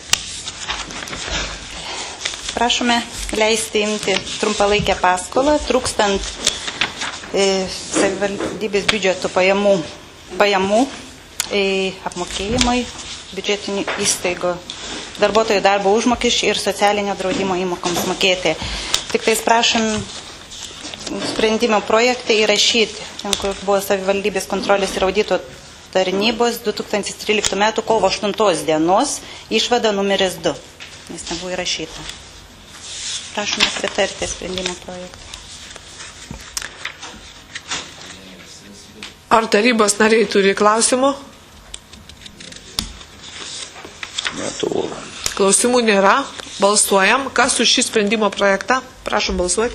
Prašome leisti imti trumpalaikę paskolą, trūkstant e, savivaldybės biudžeto pajamų, pajamų e, apmokėjimai biudžetinių įstaigų, darbuotojų darbo užmokesčių ir socialinio draudimo įmokoms mokėti. Tik tais prašom sprendimo projektai įrašyti, ten kur buvo savivaldybės kontrolės ir audito tarnybos du tūkstančiai tryliktų metų kovo aštuntos dienos išvada numeris du, nes nebuvo įrašyta. Prašome pritarti sprendimo projektą. Ar tarybos nariai turi klausimų? Neturiu. Klausimų nėra. Balsuojam. Kas už šį sprendimo projektą? Prašom balsuoti.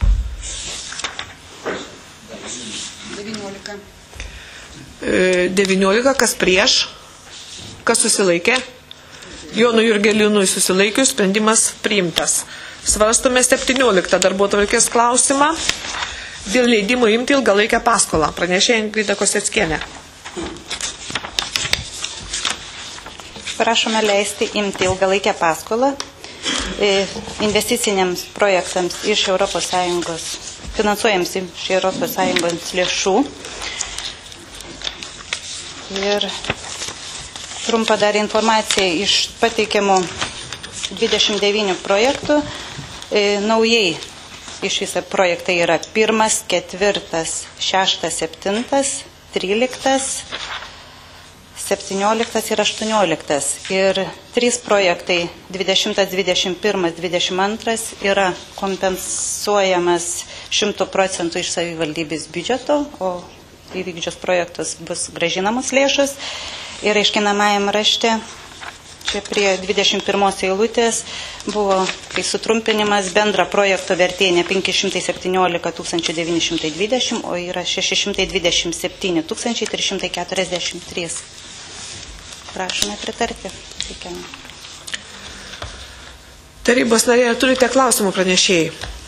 devyniolika. devyniolika. Kas prieš? Kas susilaikė? Jonui Jurgelinui susilaikius sprendimas priimtas. Svarstome septynioliktą darbotvarkės klausimą dėl leidimo imti ilgalaikę paskolą. Pranešė Ingrida Koseckienė. Prašome leisti imti ilgalaikę paskolą investiciniams projektams iš Europos Sąjungos, finansuojams iš Europos Sąjungos lėšų. Ir trumpa dar informacija iš pateikiamų dvidešimt devynių projektų. E, naujai iš visą projektai yra pirmas, ketvirtas, šeštas, septintas, tryliktas, septynioliktas ir aštuonioliktas. Ir trys projektai dvidešimtas, dvidešimt pirmas, dvidešimt antras yra kompensuojamas šimtų procentų iš savivaldybės biudžeto, o įvykdžius projektus bus gražinamos lėšos. Ir aiškinamajam rašte čia prie dvidešimt pirmos eilutės buvo kai sutrumpinimas bendra projekto vertė ne penki šimtai septyniolika tūkstančių devyni šimtai dvidešimt, o yra šeši šimtai dvidešimt septyni tūkstančiai trys šimtai keturiasdešimt trys. Prašome pritarti. Teikiame. Tarybos nariai, turite klausimų pranešėjai?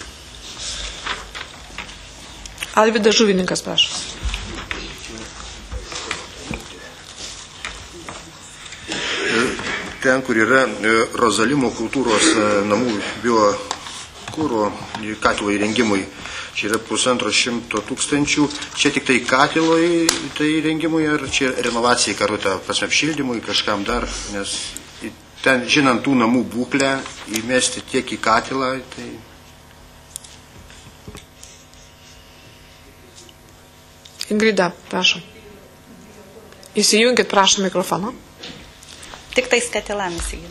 Alvydas Žuvininkas, prašom. Ten, kur yra Rozalimo kultūros namų biokūro katilo įrengimui, čia yra pusantro šimto tūkstančių. Čia tik tai katilo tai įrengimui, ar čia renovacijai kartu, prasme, apšildymui, kažkam dar, nes ten, žinant tų namų būklę, įmesti tiek į katilą, tai... Ingrida, prašom. Įsijunkit, prašom, mikrofoną. Tik tais katilam įsigyti.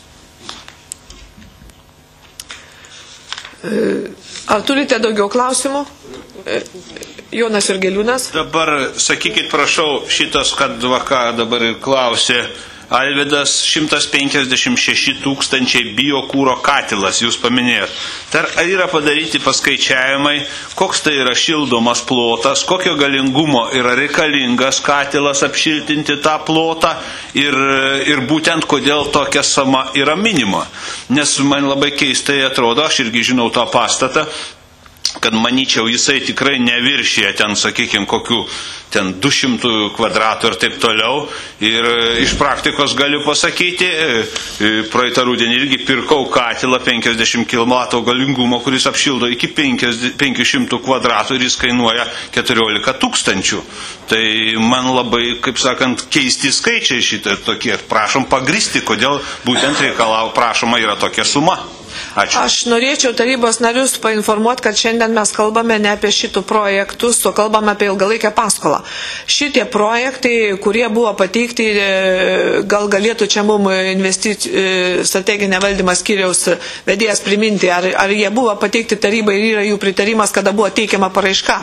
Ar turite daugiau klausimų? Jonas Jurgeliūnas. Dabar sakykit, prašau, šitas, kad vaka dabar ir klausė, Alvydas, šimtas penkiasdešimt šeši tūkstančiai biokūro katilas, jūs paminėjot. Ar yra padaryti paskaičiavimai, koks tai yra šildomas plotas, kokio galingumo yra reikalingas katilas apšiltinti tą plotą ir, ir būtent kodėl tokia suma yra minima. Nes man labai keistai atrodo, aš irgi žinau tą pastatą, kad manyčiau jisai tikrai neviršyje ten, sakykime, kokių ten du šimtus kvadratų ir taip toliau. Ir iš praktikos galiu pasakyti, praeitą rudenį irgi pirkau katilą penkiasdešimt kilovatų galingumo, kuris apšildo iki penkių šimtų kvadratų ir jis kainuoja keturiolika tūkstančių. Tai man labai, kaip sakant, keisti skaičiai šitai tokie. Prašom pagristi, kodėl būtent reikalau prašoma yra tokia suma. Ačiū. Aš norėčiau tarybos narius painformuoti, kad šiandien mes kalbame ne apie šitų projektus, o kalbame apie ilgalaikę paskolą. Šitie projektai, kurie buvo pateikti, gal galėtų čia mums investicijų strateginė valdymas skyriaus vedėjas priminti, ar, ar jie buvo pateikti tarybai ir yra jų pritarimas, kada buvo teikiama paraiška.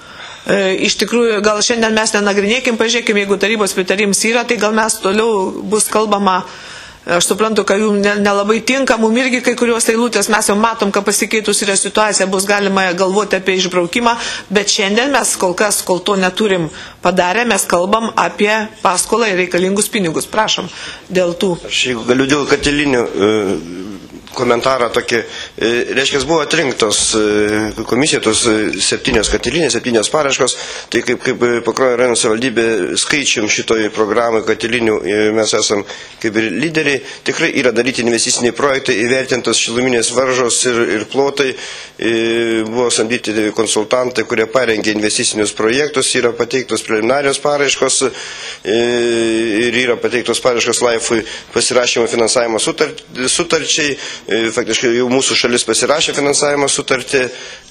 Iš tikrųjų, gal šiandien mes nenagrinėkim, pažiūrėkim, jeigu tarybos pritarims yra, tai gal mes toliau bus kalbama. Aš suprantu, kad jums nelabai tinka, mums irgi kai kurios eilutės, mes jau matom, kad pasikeitus yra situacija, bus galima galvoti apie išbraukimą, bet šiandien mes kol kas, kol to neturim padarę, mes kalbam apie paskolą ir reikalingus pinigus. Prašom, dėl tų. Aš jeigu galiu dėl katilinių komentarą tokį, reiškia, buvo atrinktos komisija, tos septynios katilinės, septynios paraškos, tai kaip, kaip Pakruojo rajono savivaldybė skaičium šitoj programai katilinių mes esam kaip ir lyderiai, tikrai yra daryti investiciniai projektai, įvertintos šiluminės varžos ir, ir plotai, buvo samdyti konsultantai, kurie parengė investicinius projektus, yra pateiktos preliminarios paraiškos ir yra pateiktos paraiškos Laifui pasirašymo finansavimo sutarčiai. faktiškai jau mūsų šalis pasirašė finansavimo sutartį,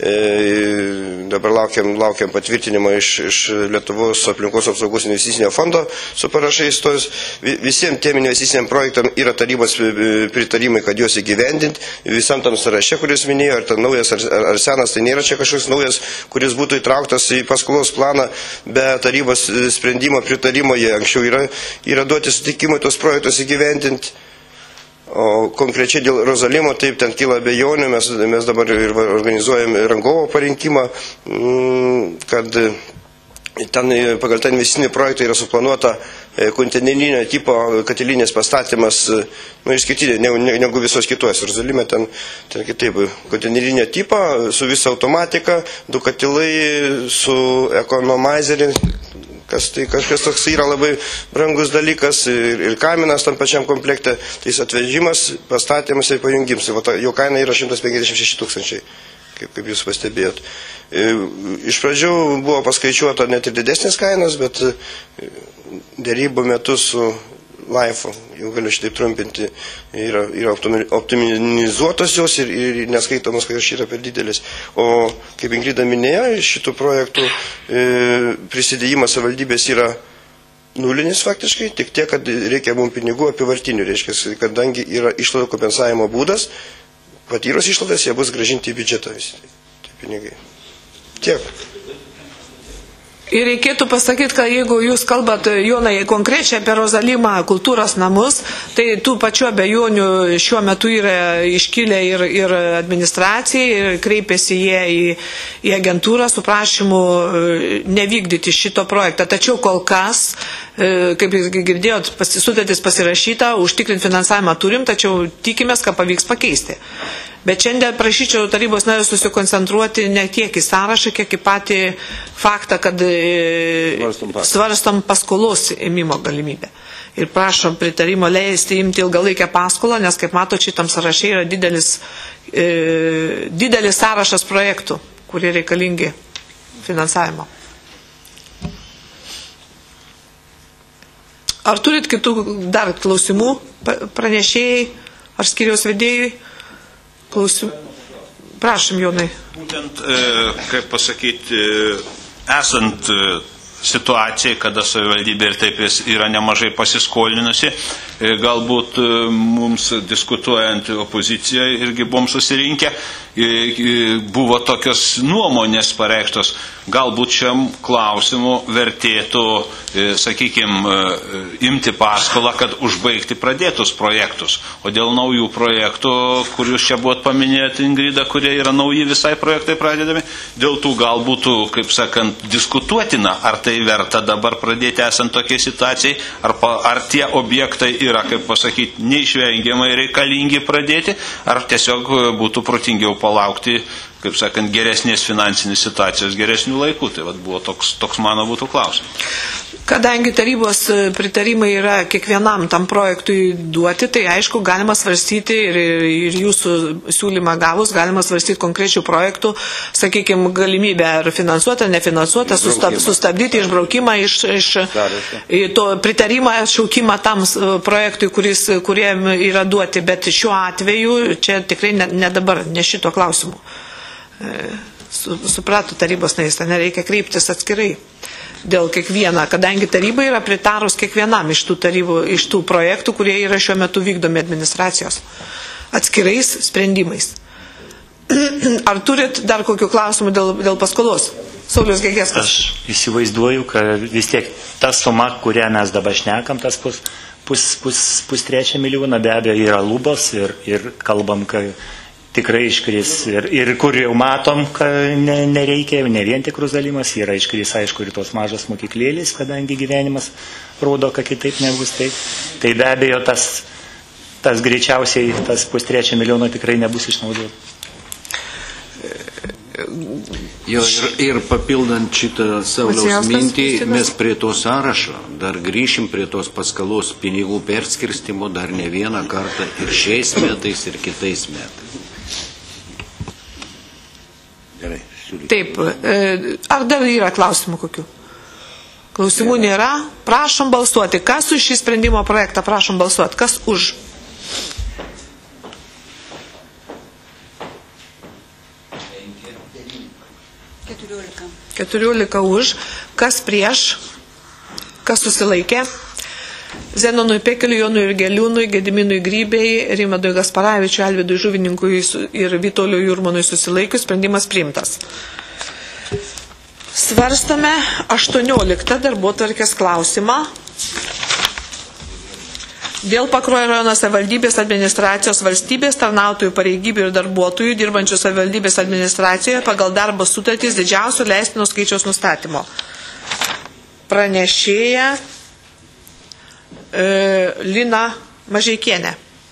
dabar laukiam, laukiam patvirtinimo iš, iš Lietuvos aplinkos apsaugos investicinio fondo su parašais tos. Visiems tiem investiciniam projektam yra tarybos pritarimai, kad juos įgyvendinti. Visam tam sąraše, kuris minėjo, ar tai naujas, ar, ar senas, tai nėra čia kažkoks naujas, kuris būtų įtrauktas į paskolos planą be tarybos sprendimo pritarimo. Jie anksčiau yra, yra duoti sutikimai tos projektus įgyvendinti. O konkrečiai dėl Rozalimo, taip, ten kyla abejonių, mes, mes dabar ir organizuojame rangovo parinkimą, kad ten pagal tą investicinį projektą yra suplanuota konteinerinio tipo katilinės pastatymas, nu, išskirtinė negu visos kitos. Rozalime ten, ten kitaip, konteinerinio tipo su visa automatika, du katilai su ekonomizeriu, kas tai kažkas toks yra labai brangus dalykas ir, ir kaminas tam pačiam komplekte, tai atvežimas, pastatymas ir pajungimas. Jo kaina yra šimtas penkiasdešimt šeši tūkstančiai, kaip, kaip jūs pastebėjot. Iš pradžių buvo paskaičiuota net ir didesnės kainos, bet dėrybų metu su Laifu, jau galiu šitaip trumpinti, yra, yra optimizuotos jos ir, ir neskaitomos, kad jos yra per didelis. O kaip Ingrida minėjo, šitų projektų e, prisidėjimas savivaldybės yra nulinis faktiškai, tik tiek, kad reikia mums pinigų apivartinių, reiškia, kadangi yra išlaidų kompensavimo būdas, patyrus išlaidas, jie bus grąžinti į biudžetą visi tie pinigai. Tiek. Ir reikėtų pasakyti, kad jeigu jūs kalbat, Jonai, konkrečiai apie Rozalimą kultūros namus, tai tų pačių abejonių šiuo metu yra iškilę ir, ir administracijai, ir kreipėsi jie į, į agentūrą su prašymu nevykdyti šito projektą. Tačiau kol kas, kaip girdėjot, sutartis pasirašyta, užtikrinti finansavimą turim, tačiau tikimės, kad pavyks pakeisti. Bet šiandien prašyčiau tarybos narių susikoncentruoti ne tiek į sąrašą, kiek į patį faktą, kad svarstom paskolos ėmimo galimybę. Ir prašom pritarimo leisti imti ilgalaikę paskolą, nes, kaip mato, šitam sąraše yra didelis, e, didelis sąrašas projektų, kurie reikalingi finansavimo. Ar turit kitų dar klausimų pranešėjai ar skyriaus vedėjui? Klausim. Prašom, Jonai. Būtent, kaip pasakyti, esant situacijai, kada savivaldybė ir taip yra nemažai pasiskolinusi, galbūt mums diskutuojant opozicijoje irgi buvom susirinkę, buvo tokios nuomonės pareikštos, galbūt šiam klausimu vertėtų, sakykime, imti paskolą, kad užbaigti pradėtus projektus. O dėl naujų projektų, kuriuos čia buvot paminėti, Ingrida, kurie yra nauji visai projektai pradedami, dėl tų galbūt, kaip sakant, diskutuotina, ar tai verta dabar pradėti esant tokiai situacijai, ar, ar tie objektai yra, kaip pasakyti, neišvengiamai reikalingi pradėti, ar tiesiog būtų protingiau palaukti, kaip sakant, geresnės finansinės situacijos, geresnių laikų. Tai vat buvo toks, toks mano būtų klausimas. Kadangi tarybos pritarimai yra kiekvienam tam projektui duoti, tai aišku, galima svarstyti ir, ir jūsų siūlymą gavus, galima svarstyti konkrečių projektų, sakykime, galimybę ar finansuotą, nefinansuotą, sustab, sustabdyti išbraukimą iš, iš to pritarimą, šaukimą tam projektui, kuris, kurie yra duoti, bet šiuo atveju čia tikrai ne, ne dabar, ne šito klausimu. Suprato tarybos narys, nereikia kreiptis atskirai dėl kiekvieną, kadangi taryba yra pritarus kiekvienam iš tų, tarybų, iš tų projektų, kurie yra šiuo metu vykdomi administracijos atskirais sprendimais. Ar turit dar kokių klausimų dėl, dėl paskolos? Saulius Gegėskas. Aš įsivaizduoju, kad vis tiek ta suma, kurią mes dabar šnekam, tas pus, pus, pus, pus trečia milijoną, be abejo yra lubos ir, ir kalbam, kad tikrai iškris ir, ir kur jau matom, kad ne, nereikia, ne vien tik Rozalimas, yra iškris, aišku, ir tos mažos mokyklėlės, kadangi gyvenimas rodo, kad kitaip nebus taip. Tai be abejo, tas, tas greičiausiai, tas pustrečio milijono tikrai nebus išnaudota. Jo, ir, ir papildant šitą Sauliaus mintį, mes prie to sąrašo dar grįšim prie tos paskalos pinigų perskirstimo dar ne vieną kartą ir šiais metais, ir kitais metais. Gerai, taip, ar dar yra klausimų kokių? Klausimų nėra. Prašom balsuoti. Kas už šį sprendimo projektą? Prašom balsuoti. Kas už? keturiolika už. Kas prieš? Kas susilaikė? Zenonui Pekeliui, Jonui Jurgeliūnui, Gediminui Grybei, Rimedui Gasparavičiui, Alvidui Žuvininkui ir Vitoliui Jurmanui susilaikius, sprendimas priimtas. Svarstame aštuonioliktą darbotvarkės klausimą dėl Pakruojo rajono savivaldybės administracijos valstybės tarnautojų pareigybių ir darbuotojų dirbančių savivaldybės administracijoje pagal darbo sutartys didžiausio leistino skaičiaus nustatymo. Pranešėja e, Lina Mažeikienė.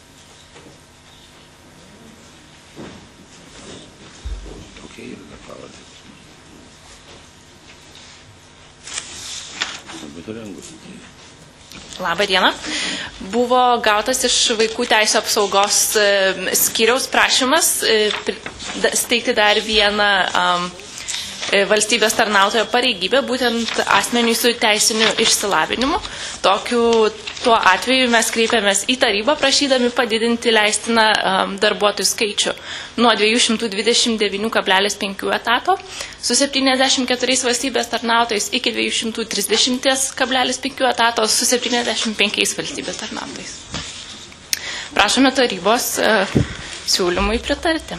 Labą dieną. Buvo gautas iš vaikų teisų apsaugos skyriaus prašymas steigti dar vieną um, valstybės tarnautojo pareigybę, būtent asmeniui su teisiniu išsilavinimu. Tokiu tuo atveju mes kreipiamės į tarybą, prašydami padidinti leistiną um, darbuotojų skaičių nuo dviejų šimtų dvidešimt devynių kablelis penkių etato su septyniasdešimt keturiais valstybės tarnautojais iki dviejų šimtų trisdešimt kablelis penkių etato su septyniasdešimt penkiais valstybės tarnautojais. Prašome tarybos uh, siūlymui pritarti.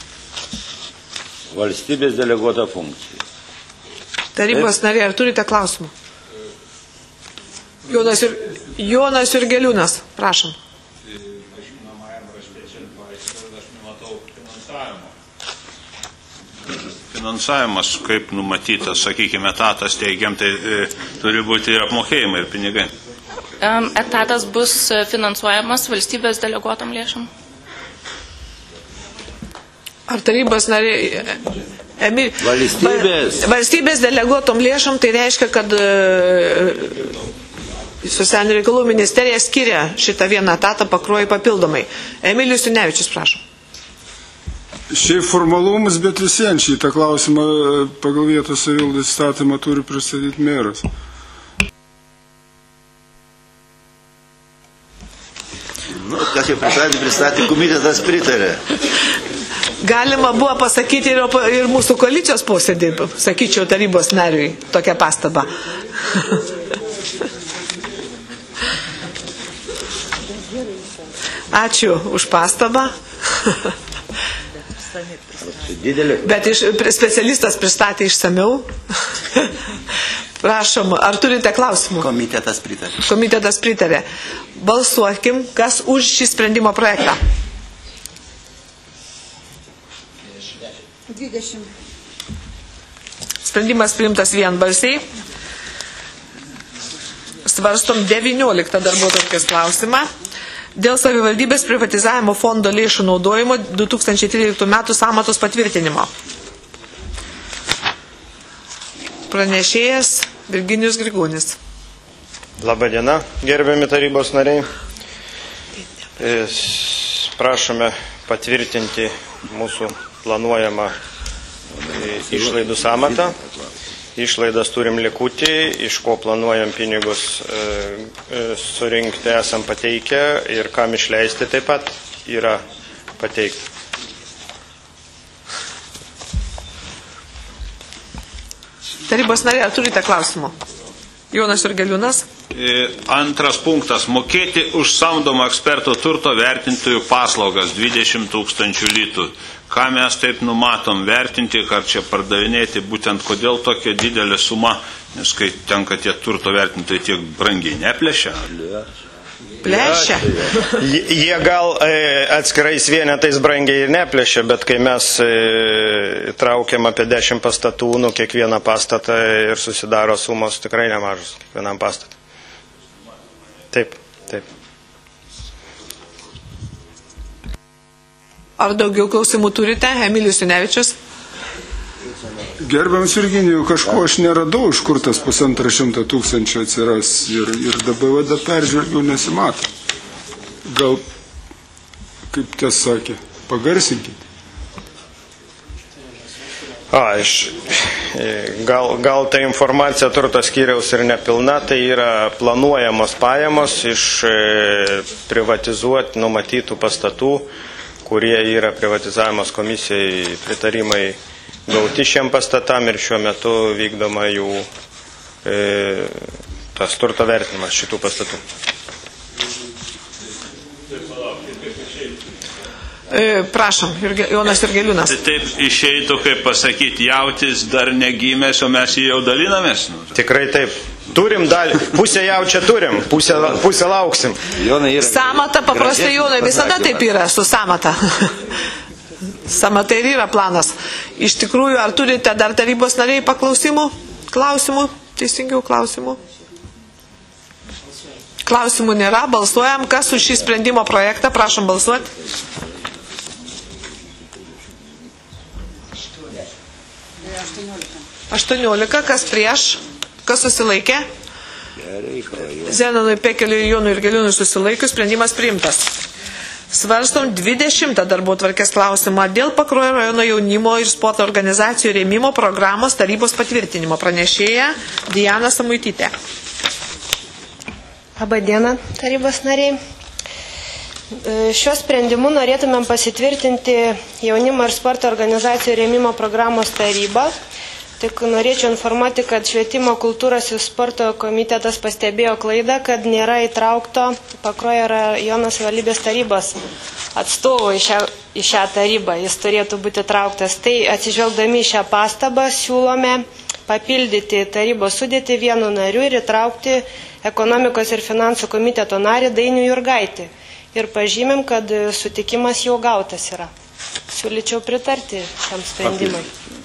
Valstybės deleguota funkcija. Tarybos nariai, ar turite klausimų? Jonas, ir, Jonas Jurgeliūnas, prašom. Finansavimas, kaip numatytas, sakykime, etatas teigiam, tai e, turi būti ir apmokėjimai, ir pinigai. Um, etatas bus finansuojamas valstybės deleguotam lėšam. Ar tarybos nariai, Emil, valstybės. valstybės deleguotom lėšom, tai reiškia, kad Socialinių reikalų ministerija skiria šitą vieną etatą Pakruojui papildomai. Emilijus Junevičius, prašom. Šiaip formalumus, bet visiems šitą klausimą pagal vietos savivaldos įstatymą turi pristatyti meras. Nu, ką jau pristatė, pristatė, komitetas pritarė. Galima buvo pasakyti ir, ir mūsų koalicijos posėdį, sakyčiau, tarybos nariui tokią pastabą. Ačiū už pastabą. Bet iš, specialistas pristatė išsamiau. Prašom, ar turite klausimų? Komitetas pritarė. Komitetas pritarė. Balsuokim, kas už šį sprendimo projektą. dvidešimt. Sprendimas priimtas vienbalsiai. Svarstom devynioliktą darbotvarkės klausimą dėl savivaldybės privatizavimo fondo lėšų naudojimo du tūkstančiai tryliktų metų sąmatos patvirtinimo. Pranešėjas Virginijus Grigūnis. Labą dieną, gerbiami tarybos nariai. Prašome patvirtinti mūsų planuojamą išlaidų sąmatą. Išlaidas turim likutį, iš ko planuojam pinigus e, e, surinkti, esam pateikę ir kam išleisti taip pat yra pateikti. Tarybos nariai, ar turite klausimų? Jonas Jurgeliūnas. Antras punktas. Mokėti už samdomą eksperto turto vertintojų paslaugas dvidešimt tūkstančių litų. Ką mes taip numatom vertinti, ar čia pardavinėti, būtent kodėl tokia didelė suma, nes kai tenka tie turto vertintojai tiek brangiai neplešia. Plešia. Jie gal e, atskirais vienetais brangiai ir neplešia, bet kai mes e, traukiam apie dešimt pastatų, nu kiekvieną pastatą ir susidaro sumos tikrai nemažos kiekvienam pastatui. Taip, taip. Ar daugiau klausimų turite? Emilijus Junevičius. Gerbiamas Virginijų, kažko aš neradau, iš kur tas pusantro šimto tūkstančių atsiras ir, ir D B V D peržvelgiau nesimato. Gal, kaip ties sakė, pagarsinkite. A, iš, gal, gal ta informacija turto skyriaus ir nepilna, tai yra planuojamos pajamos iš e, privatizuoti numatytų pastatų, kurie yra privatizavimos komisijai pritarimai gauti šiem pastatam ir šiuo metu vykdoma jų e, tas turto vertinimas šitų pastatų. E, prašom, Jonas Jurgeliūnas. Tai taip išeitų, kaip pasakyti, jautis dar negimęs, o mes jį jau dalinamės. Tikrai taip. Turim dalį. Pusę jaučia turim, pusę, pusę lauksim. Samata, paprastai Jonai, visada taip yra su samata. Samata ir yra planas. Iš tikrųjų, ar turite dar tarybos nariai paklausimų? Klausimų? Teisingiau klausimų? Klausimų nėra. Balsuojam. Kas už šį sprendimo projektą? Prašom balsuoti. aštuoniolika. Kas prieš? Kas susilaikė? Zenonui Pekeliui ir Jonui Jurgeliūnui susilaikius, sprendimas priimtas. Svarstom dvidešimtą darbotvarkės klausimą dėl Pakruojo rajono jaunimo ir sporto organizacijų rėmimo programos tarybos patvirtinimo. Pranešėja Diana Samuitytė. Labą dieną, tarybos nariai. Šiuo sprendimu norėtumėm pasitvirtinti jaunimo ir sporto organizacijų rėmimo programos tarybą. Tik norėčiau informuoti, kad švietimo, kultūros ir sporto komitetas pastebėjo klaidą, kad nėra įtraukto Pakruojo rajono savivaldybės tarybos atstovo į šią, į šią tarybą. Jis turėtų būti įtrauktas. Tai atsižvelgdami šią pastabą siūlome papildyti tarybos sudėtį vienu nariu ir įtraukti ekonomikos ir finansų komiteto narį Dainių Jurgaitį. Ir pažymim, kad sutikimas jau gautas yra. Siūlyčiau pritarti šiam sprendimui.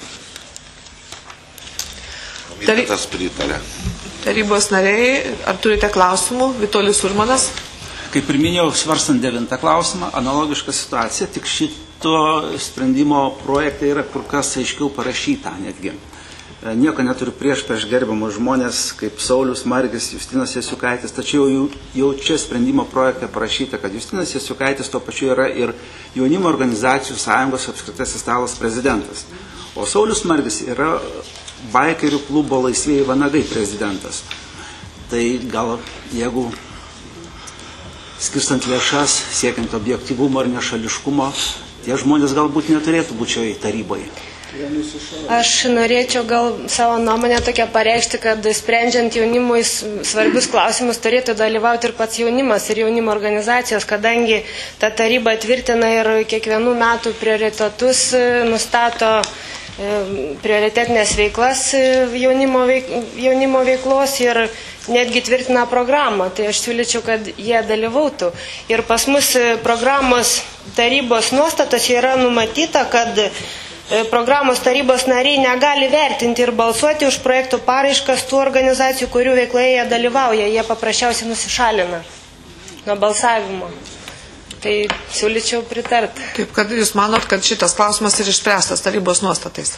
Komitetas pritarė. Tarybos nariai, ar turite klausimų? Vitolijus Urmanas. Kaip ir minėjau, svarstant devintą klausimą, analogiška situacija, tik šito sprendimo projekte yra kur kas aiškiau parašyta netgi. Nieko neturiu prieš prieš gerbiamus žmonės, kaip Saulius Margis, Justinas Jasiukaitis, tačiau jau, jau čia sprendimo projekte parašyta, kad Justinas Jasiukaitis to pačiu yra ir jaunimo organizacijų sąjungos apskritasis stalas prezidentas. O Saulius Margis yra baikerių klubo Laisvieji vanagai prezidentas. Tai gal jeigu skirstant lėšas, siekiant objektyvumo ir nešališkumo, tie žmonės galbūt neturėtų būti šioje taryboje. Aš norėčiau gal savo nuomonę tokią pareikšti, kad sprendžiant jaunimui svarbius klausimus turėtų dalyvauti ir pats jaunimas ir jaunimo organizacijos, kadangi ta taryba tvirtina ir kiekvienų metų prioritetus, nustato prioritetinės veiklas jaunimo, veik, jaunimo veiklos ir netgi tvirtina programą. Tai aš siūlyčiau, kad jie dalyvautų. Ir pas mus programos tarybos nuostatos yra numatyta, kad programos tarybos nariai negali vertinti ir balsuoti už projektų paraiškas tų organizacijų, kurių veikloje jie dalyvauja. Jie paprasčiausiai nusišalina nuo balsavimo. Tai siūlyčiau pritarti. Kaip kad jūs manot, kad šitas klausimas ir išspręstas tarybos nuostatais?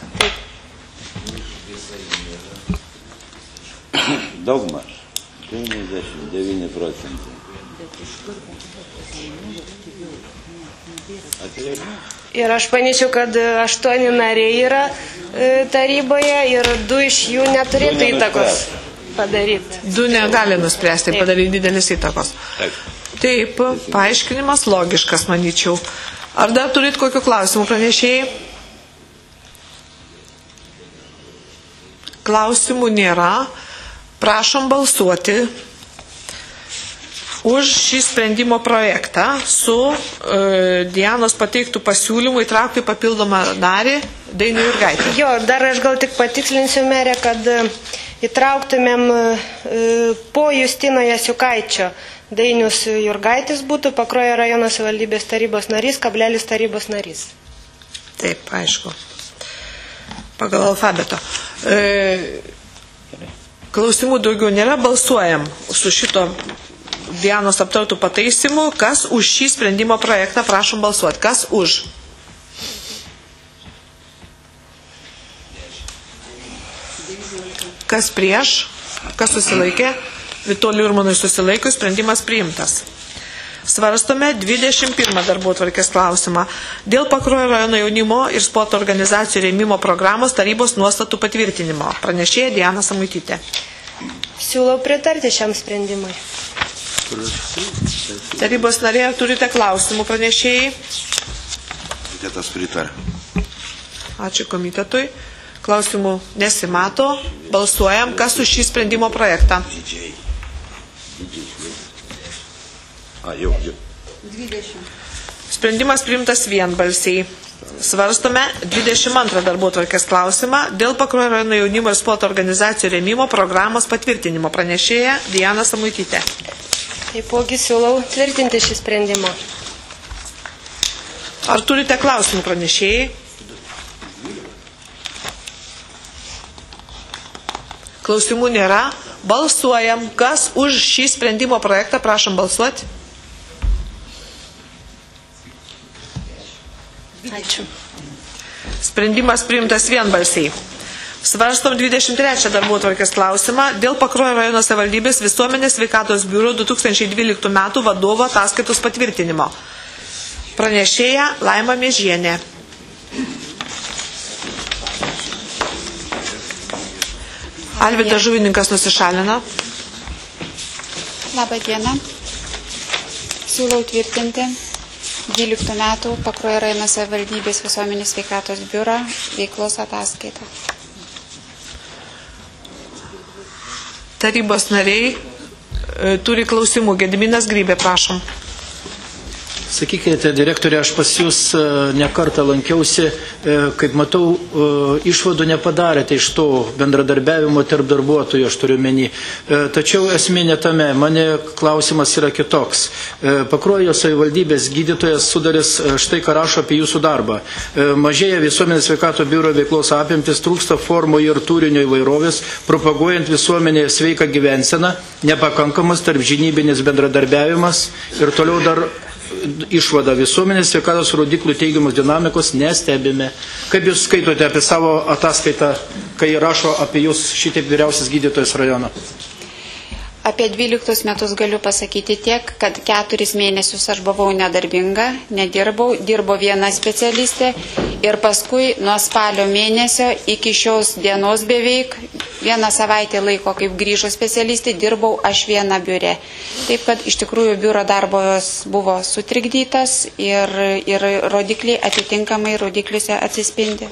Daugmaž. devyniasdešimt devyni procentai. Ir aš manyčiau, kad aštuoni nariai yra taryboje ir du iš jų neturėtų įtakos padaryti. Du negali nuspręsti padaryti didelis įtakos. Taip. Taip, paaiškinimas logiškas, manyčiau. Ar dar turit kokių klausimų pranešėjai? Klausimų nėra. Prašom balsuoti už šį sprendimo projektą su e, Dianos pateiktų pasiūlymų įtraukti papildomą narį Dainių Jurgaitį. Jo, dar aš gal tik patikslinsiu, merė, kad įtrauktumėm e, po Justino Jasiukaičio Dainius Jurgaitis būtų Pakruojo rajono savivaldybės tarybos narys, kablelis tarybos narys. Taip, aišku. Pagal alfabeto. E, klausimų daugiau nėra, balsuojam su šito Dianos aptartų pataisimų. Kas už šį sprendimo projektą, prašom balsuoti. Kas už? Kas prieš? Kas susilaikė? Vitolijui Urmanui susilaikius, sprendimas priimtas. Svarstome dvidešimt pirmą darbotvarkės klausimą dėl Pakruojo rajono jaunimo ir sporto organizacijų rėmimo programos tarybos nuostatų patvirtinimo. Pranešėja Diana Samuitytė. Siūlau pritarti šiam sprendimui. Tarybos narė, ar turite klausimų pranešėjai? Komitetas pritarė. Ačiū komitetui. Klausimų nesimato. Balsuojam, kas už šį sprendimo projektą. A, jau, jau. Sprendimas priimtas vienbalsiai. Svarstome dvidešimt antrą darbotvarkės klausimą dėl Pakruojo rajono jaunimo ir sporto organizacijų rėmimo programos patvirtinimo. Pranešėja Diana Samuitytė. Taipogi siūlau tvirtinti šį sprendimą. Ar turite klausimų pranešėjai? Klausimų nėra. Balsuojam. Kas už šį sprendimo projektą? Prašom balsuoti. Ačiū. Sprendimas priimtas vienbalsiai. Svarstom dvidešimt trečią darbotvarkės klausimą dėl Pakruojo rajono savivaldybės visuomenės sveikatos biuro du tūkstančiai dvyliktų metų vadovo ataskaitos patvirtinimo. Pranešėja Laima Miežienė. Alvydas Žuvininkas nusišalina. Labą dieną. Siūlau tvirtinti dvyliktų metų Pakruojo rajono savivaldybės visuomenės sveikatos biuro veiklos ataskaitą. Tarybos nariai e, turi klausimų. Gediminas Grybė, prašom. Sakykite, direktorė, aš pas jūs nekartą lankiausi, kaip matau, išvadų nepadarėte iš to bendradarbiavimo tarp darbuotojų, aš turiu menį. Tačiau esmė ne tame, mane klausimas yra kitoks. Pakruojo savivaldybės gydytojas sudarys štai ką rašo apie jūsų darbą. Mažėja visuomenės sveikato biuro veiklos apimtis, trūksta formų ir turinio įvairovės, propaguojant visuomenėje sveiką gyvenseną, nepakankamas tarp žinybinis bendradarbiavimas ir toliau dar išvada visuomenės sveikatos rodiklių teigiamos dinamikos nestebime. Kaip jūs skaitote apie savo ataskaitą, kai rašo apie jūs šitaip vyriausias gydytojas rajono? Apie dvyliktus metus galiu pasakyti tiek, kad keturis mėnesius aš buvau nedarbinga, nedirbau, dirbo viena specialistė ir paskui nuo spalio mėnesio iki šios dienos beveik vieną savaitę laiko, kaip grįžo specialistė, dirbau aš viena biure. Taip, kad iš tikrųjų biuro darbos buvo sutrikdytas ir, ir rodikliai atitinkamai rodikliuose atsispindi.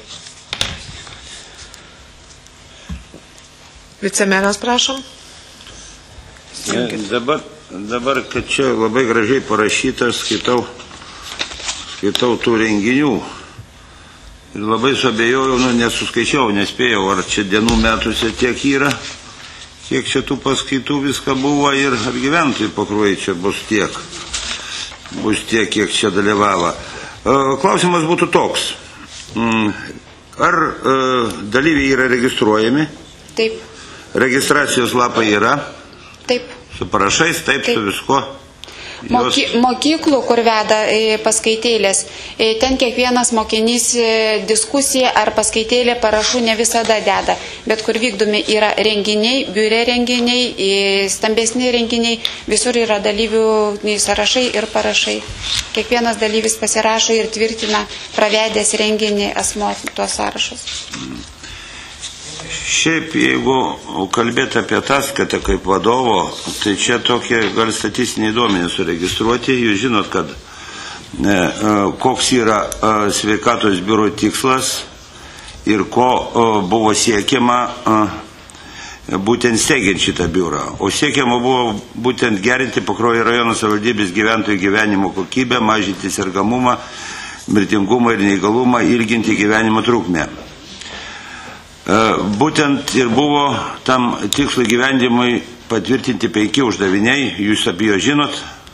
Vicemeras, prašom. Dabar, dabar, kad čia labai gražiai parašyta, skaitau, skaitau tų renginių. Ir labai suabejojau, nu, nesuskaičiau, nespėjau, ar čia dienų metuose tiek yra, kiek čia tų paskaitų viską buvo ir ar gyventojų Pakruojai čia bus tiek, bus tiek, kiek čia dalyvavo. Klausimas būtų toks. Ar dalyviai yra registruojami? Taip. Registracijos lapai yra? Taip. Su parašais, taip, taip. Su visko. Moky, mokyklų, kur veda paskaitėlės, ten kiekvienas mokinys diskusiją ar paskaitėlė parašų ne visada deda, bet kur vykdomi yra renginiai, biure renginiai, stambesni renginiai, visur yra dalyvių sąrašai ir parašai. Kiekvienas dalyvis pasirašo ir tvirtina pravedęs renginį asmuo tuos sąrašus. Mm. Šiaip, jeigu kalbėti apie ataskaitą kaip vadovo, tai čia tokie gal statistiniai duomenys suregistruoti. Jūs žinot, kad ne, koks yra sveikatos biuro tikslas ir ko buvo siekiama būtent steigiant šitą biurą. O siekiama buvo būtent gerinti Pakruojo rajono savivaldybės gyventojų gyvenimo kokybę, mažinti sergamumą, mirtingumą ir neįgalumą, ilginti gyvenimo trukmę. Būtent ir buvo tam tikslo gyvendimui patvirtinti penki uždaviniai, jūs apie jo žinot,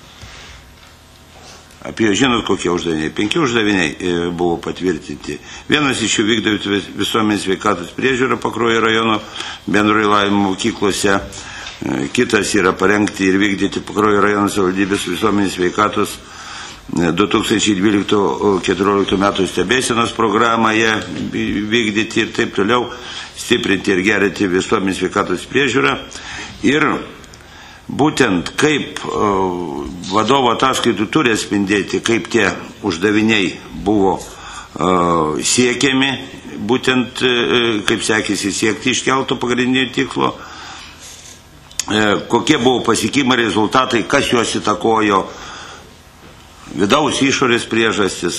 apie jo žinot kokie uždaviniai. Penki uždaviniai buvo patvirtinti. Vienas iš jų vykdyti visuomenės sveikatos priežiūrą Pakruojo rajono bendrojo lavinimo mokyklose, kitas yra parengti ir vykdyti Pakruojo rajono savivaldybės visuomenės sveikatos du tūkstančiai dvyliktų keturioliktų metų stebėsenos programoje vykdyti ir taip toliau, stiprinti ir gerinti visuomenės sveikatos priežiūrą. Ir būtent kaip vadovo ataskaitų turi atspindėti, kaip tie uždaviniai buvo siekiami, būtent kaip sekėsi siekti iškelto pagrindinio tikslo, kokie buvo pasiekimai, rezultatai, kas juos įtakojo, vidaus išorės priežastis,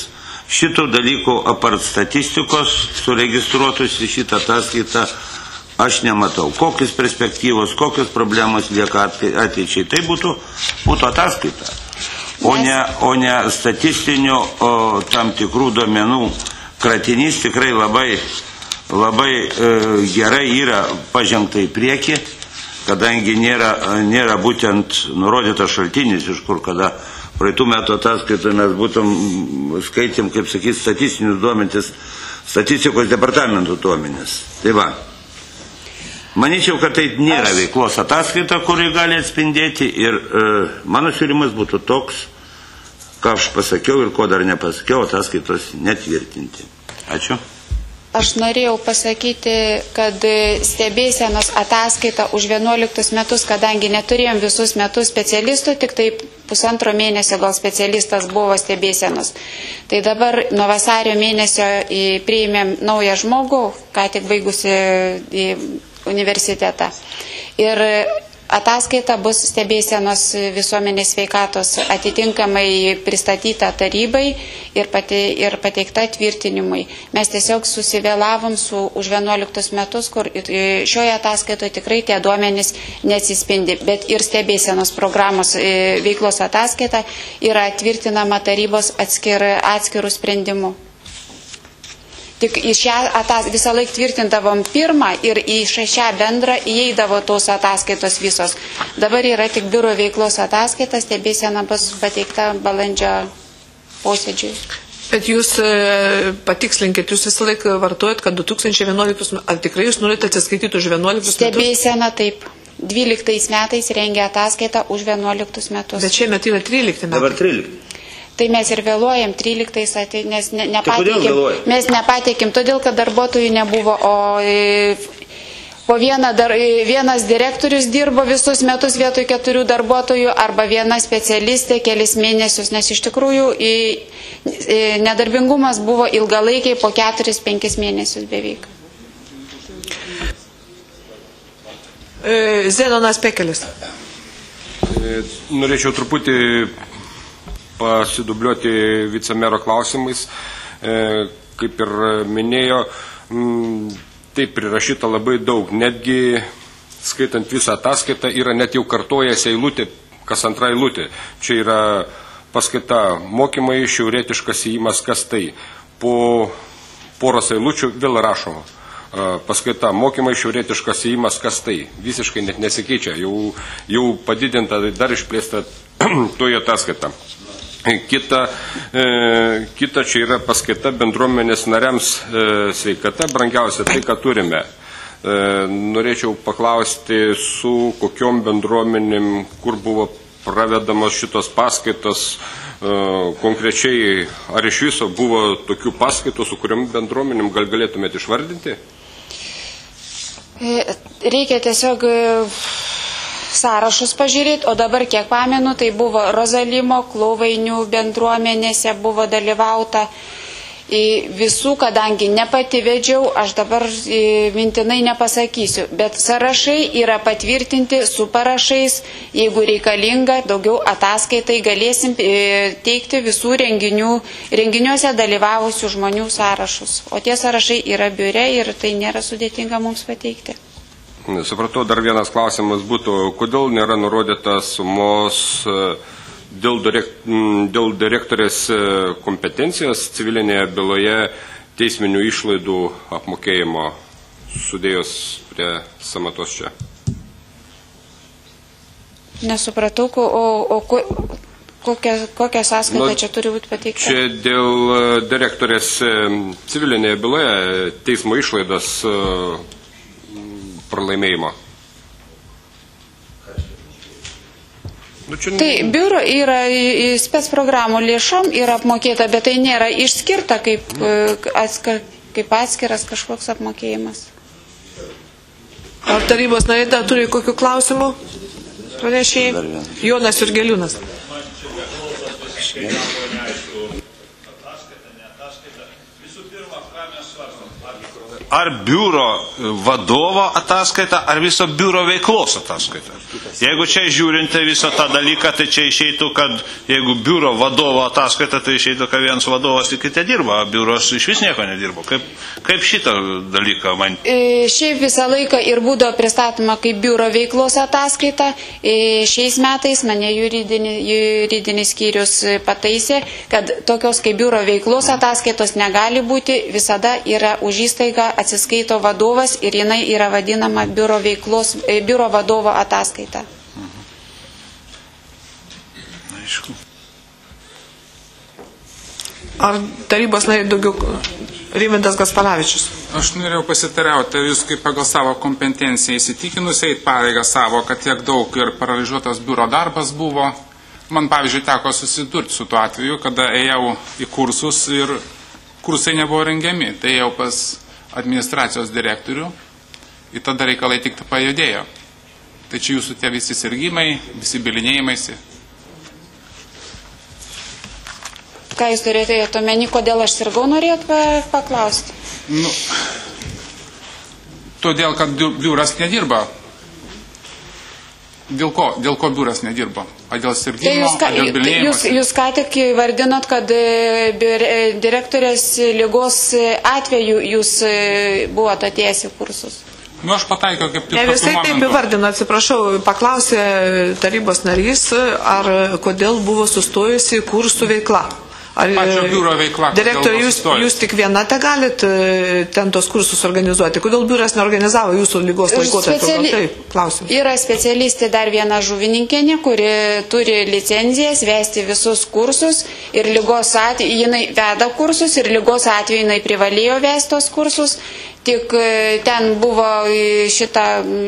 Šitų dalykų apart statistikos suregistruotus į šitą ataskaitą aš nematau. Kokios perspektyvos, kokios problemos lieka ateičiai. Tai būtų, būtų ataskaita, o ne, o ne statistinių o, tam tikrų duomenų kratinys. Tikrai labai, labai e, gerai yra pažengta į priekį, kadangi nėra, nėra būtent nurodytas šaltinis, iš kur kada praeitų metų ataskaitoje mes būtum skaitėm, kaip sakyti, statistinius duomenis, statistikos departamentų duomenis. Tai va. Manyčiau, kad tai nėra veiklos ataskaita, kuri gali atspindėti, ir e, mano siūlymas būtų toks, ką aš pasakiau ir ko dar nepasakiau, ataskaitos netvirtinti. Ačiū. Aš norėjau pasakyti, kad stebėsenos ataskaita už vienuoliktus metus, kadangi neturėjom visus metus specialistų, tik tai pusantro mėnesio gal specialistas buvo stebėsenos. Tai dabar nuo vasario mėnesio priėmėm naują žmogų, ką tik baigusi į universitetą. Ir ataskaita bus stebėsenos visuomenės sveikatos atitinkamai pristatyta tarybai ir, pati, ir pateikta tvirtinimui. Mes tiesiog susivėlavom su už vienuoliktus metus, kur šioje ataskaitoje tikrai tie duomenys neatsispindi, bet ir stebėsenos programos veiklos ataskaita yra tvirtinama tarybos atskir, atskirų sprendimų. Tik į šią ataskaitą visą laik tvirtindavom pirmą ir į šią bendrą įeidavo tos ataskaitos visos. Dabar yra tik biuro veiklos ataskaita, stebėsena bus pateikta balandžio posėdžiui. Bet jūs e, patikslinkit, jūs visą laik vartojat, kad du tūkstančiai vienuoliktus, ar tikrai jūs norite atsiskaityti už vienuoliktus metus? Stebėsena taip. dvyliktais metais rengia ataskaitą už vienuoliktus metus. Bet šiemet yra trylikti metai. Dabar trylikti. Tai mes ir vėluojam tryliktais, nes ne, nepateikėm, mes nepateikėm, todėl, kad darbuotojų nebuvo, o po vieną dar, vienas direktorius dirbo visus metus vietoj keturių darbuotojų, arba viena specialistė kelis mėnesius, nes iš tikrųjų į, į, nedarbingumas buvo ilgalaikiai po keturis penkis mėnesius beveik. Zenonas Pekelis. Norėčiau truputį pasidubliuoti vicemero klausimais. E, kaip ir minėjo, m, taip prirašyta labai daug. Netgi skaitant visą ataskaitą yra net jau kartojasi eilutė, kas antra eilutė. Čia yra paskaita mokymai, šiaurietiškas įėjimas, kas tai. Po poros eilučių vėl rašoma. E, paskaita mokymai, šiaurietiškas įėjimas, kas tai. Visiškai net nesikeičia. Jau, jau padidinta, dar išplėsta toje ataskaita. Kita, e, kita čia yra paskaita bendruomenės nariams e, sveikata, brangiausia tai, ką turime. E, norėčiau paklausti, su kokiom bendruomenėm, kur buvo pravedamos šitos paskaitos, e, konkrečiai, ar iš viso buvo tokių paskaitų, su kuriam bendruomenėm gal galėtumėte išvardinti? Reikia tiesiog sąrašus pažiūrėti, o dabar kiek pamenu, tai buvo Rozalimo, Klauvainių bendruomenėse buvo dalyvauta visų, kadangi nepati vedžiau, aš dabar mintinai nepasakysiu, bet sąrašai yra patvirtinti su parašais, jeigu reikalinga, daugiau ataskaitai galėsim teikti visų renginių, renginiuose dalyvavusių žmonių sąrašus, o tie sąrašai yra biure ir tai nėra sudėtinga mums pateikti. Supratau, dar vienas klausimas būtų, kodėl nėra nurodytas sumos dėl, direkt, dėl direktorės kompetencijos civilinėje byloje teisminių išlaidų apmokėjimo, sudėjus prie sąmatos čia? Nesupratau, o, o ko, kokia, kokia sąskaita nu, čia turi būti pateikta? Čia dėl direktorės civilinėje byloje teismo išlaidas pralaimėjimo. Nu, čia... Tai biuro yra spec programų lėšom yra apmokėta, bet tai nėra išskirta kaip, atskir, kaip atskiras kažkoks apmokėjimas. Ar tarybos nariai dar turi kokių klausimų? Pranešėjai? Jonas Jurgeliūnas. ar biuro vadovo ataskaita, ar viso biuro veiklos ataskaita. Jeigu čia žiūrint visą tą dalyką, tai čia išeitų, kad jeigu biuro vadovo ataskaita, tai išeitų, kad vienas vadovas tik te dirba, biuros iš vis nieko nedirbo. Kaip, kaip šitą dalyką man? E, šiaip visą laiką ir būdavo pristatoma kaip biuro veiklos ataskaita. E, šiais metais mane juridinis, juridinis skyrius pataisė, kad tokios kaip biuro veiklos ataskaitos negali būti, visada yra už įstaigą atsiskaito vadovas ir jinai yra vadinama biuro, veiklos, e, biuro vadovo ataskaita. Aišku. Ar tarybos nariai daugiau? Rimantas Gasparavičius. Aš norėjau pasitariauti, jūs kaip pagal savo kompetenciją įsitikinusiai pareigą savo, kad tiek daug ir paralyžiuotas biuro darbas buvo. Man, pavyzdžiui, teko susidurti su tuo atveju, kada ėjau į kursus ir kursai nebuvo rengiami. Tai ėjau pas administracijos direktorių ir tada reikalai tik pajudėjo. Tai čia jūsų tie visi sirgimai, visi bilinėjimaisi. Ką jūs turėjote omeny, kodėl aš sirgau, norėjot paklausti? Nu, todėl, kad biuras nedirba. Dėl ko? Dėl ko biuras nedirba? A dėl sirgimo, tai jūs, ką, a dėl bilinėjimo? Jūs, jūs ką tik vardinot, kad direktorės lygos atveju jūs buvote atėjęs į kursus. Nu, aš pataikiau kaip tik. Ne visai taip įvardino, atsiprašau, paklausė tarybos narys, ar kodėl buvo sustojusi kursų veikla. Ar direktoriai, jūs, jūs tik viena te galit ten tos kursus organizuoti? Kodėl biuras neorganizavo jūsų lygos laikotarpio? Speciali... Taip, klausim. Yra specialistė dar viena žuvininkienė, kuri turi licenzijas vesti visus kursus ir lygos atveju, jinai veda kursus ir lygos atveju jinai privalėjo vesti tos kursus, tik ten buvo šitą...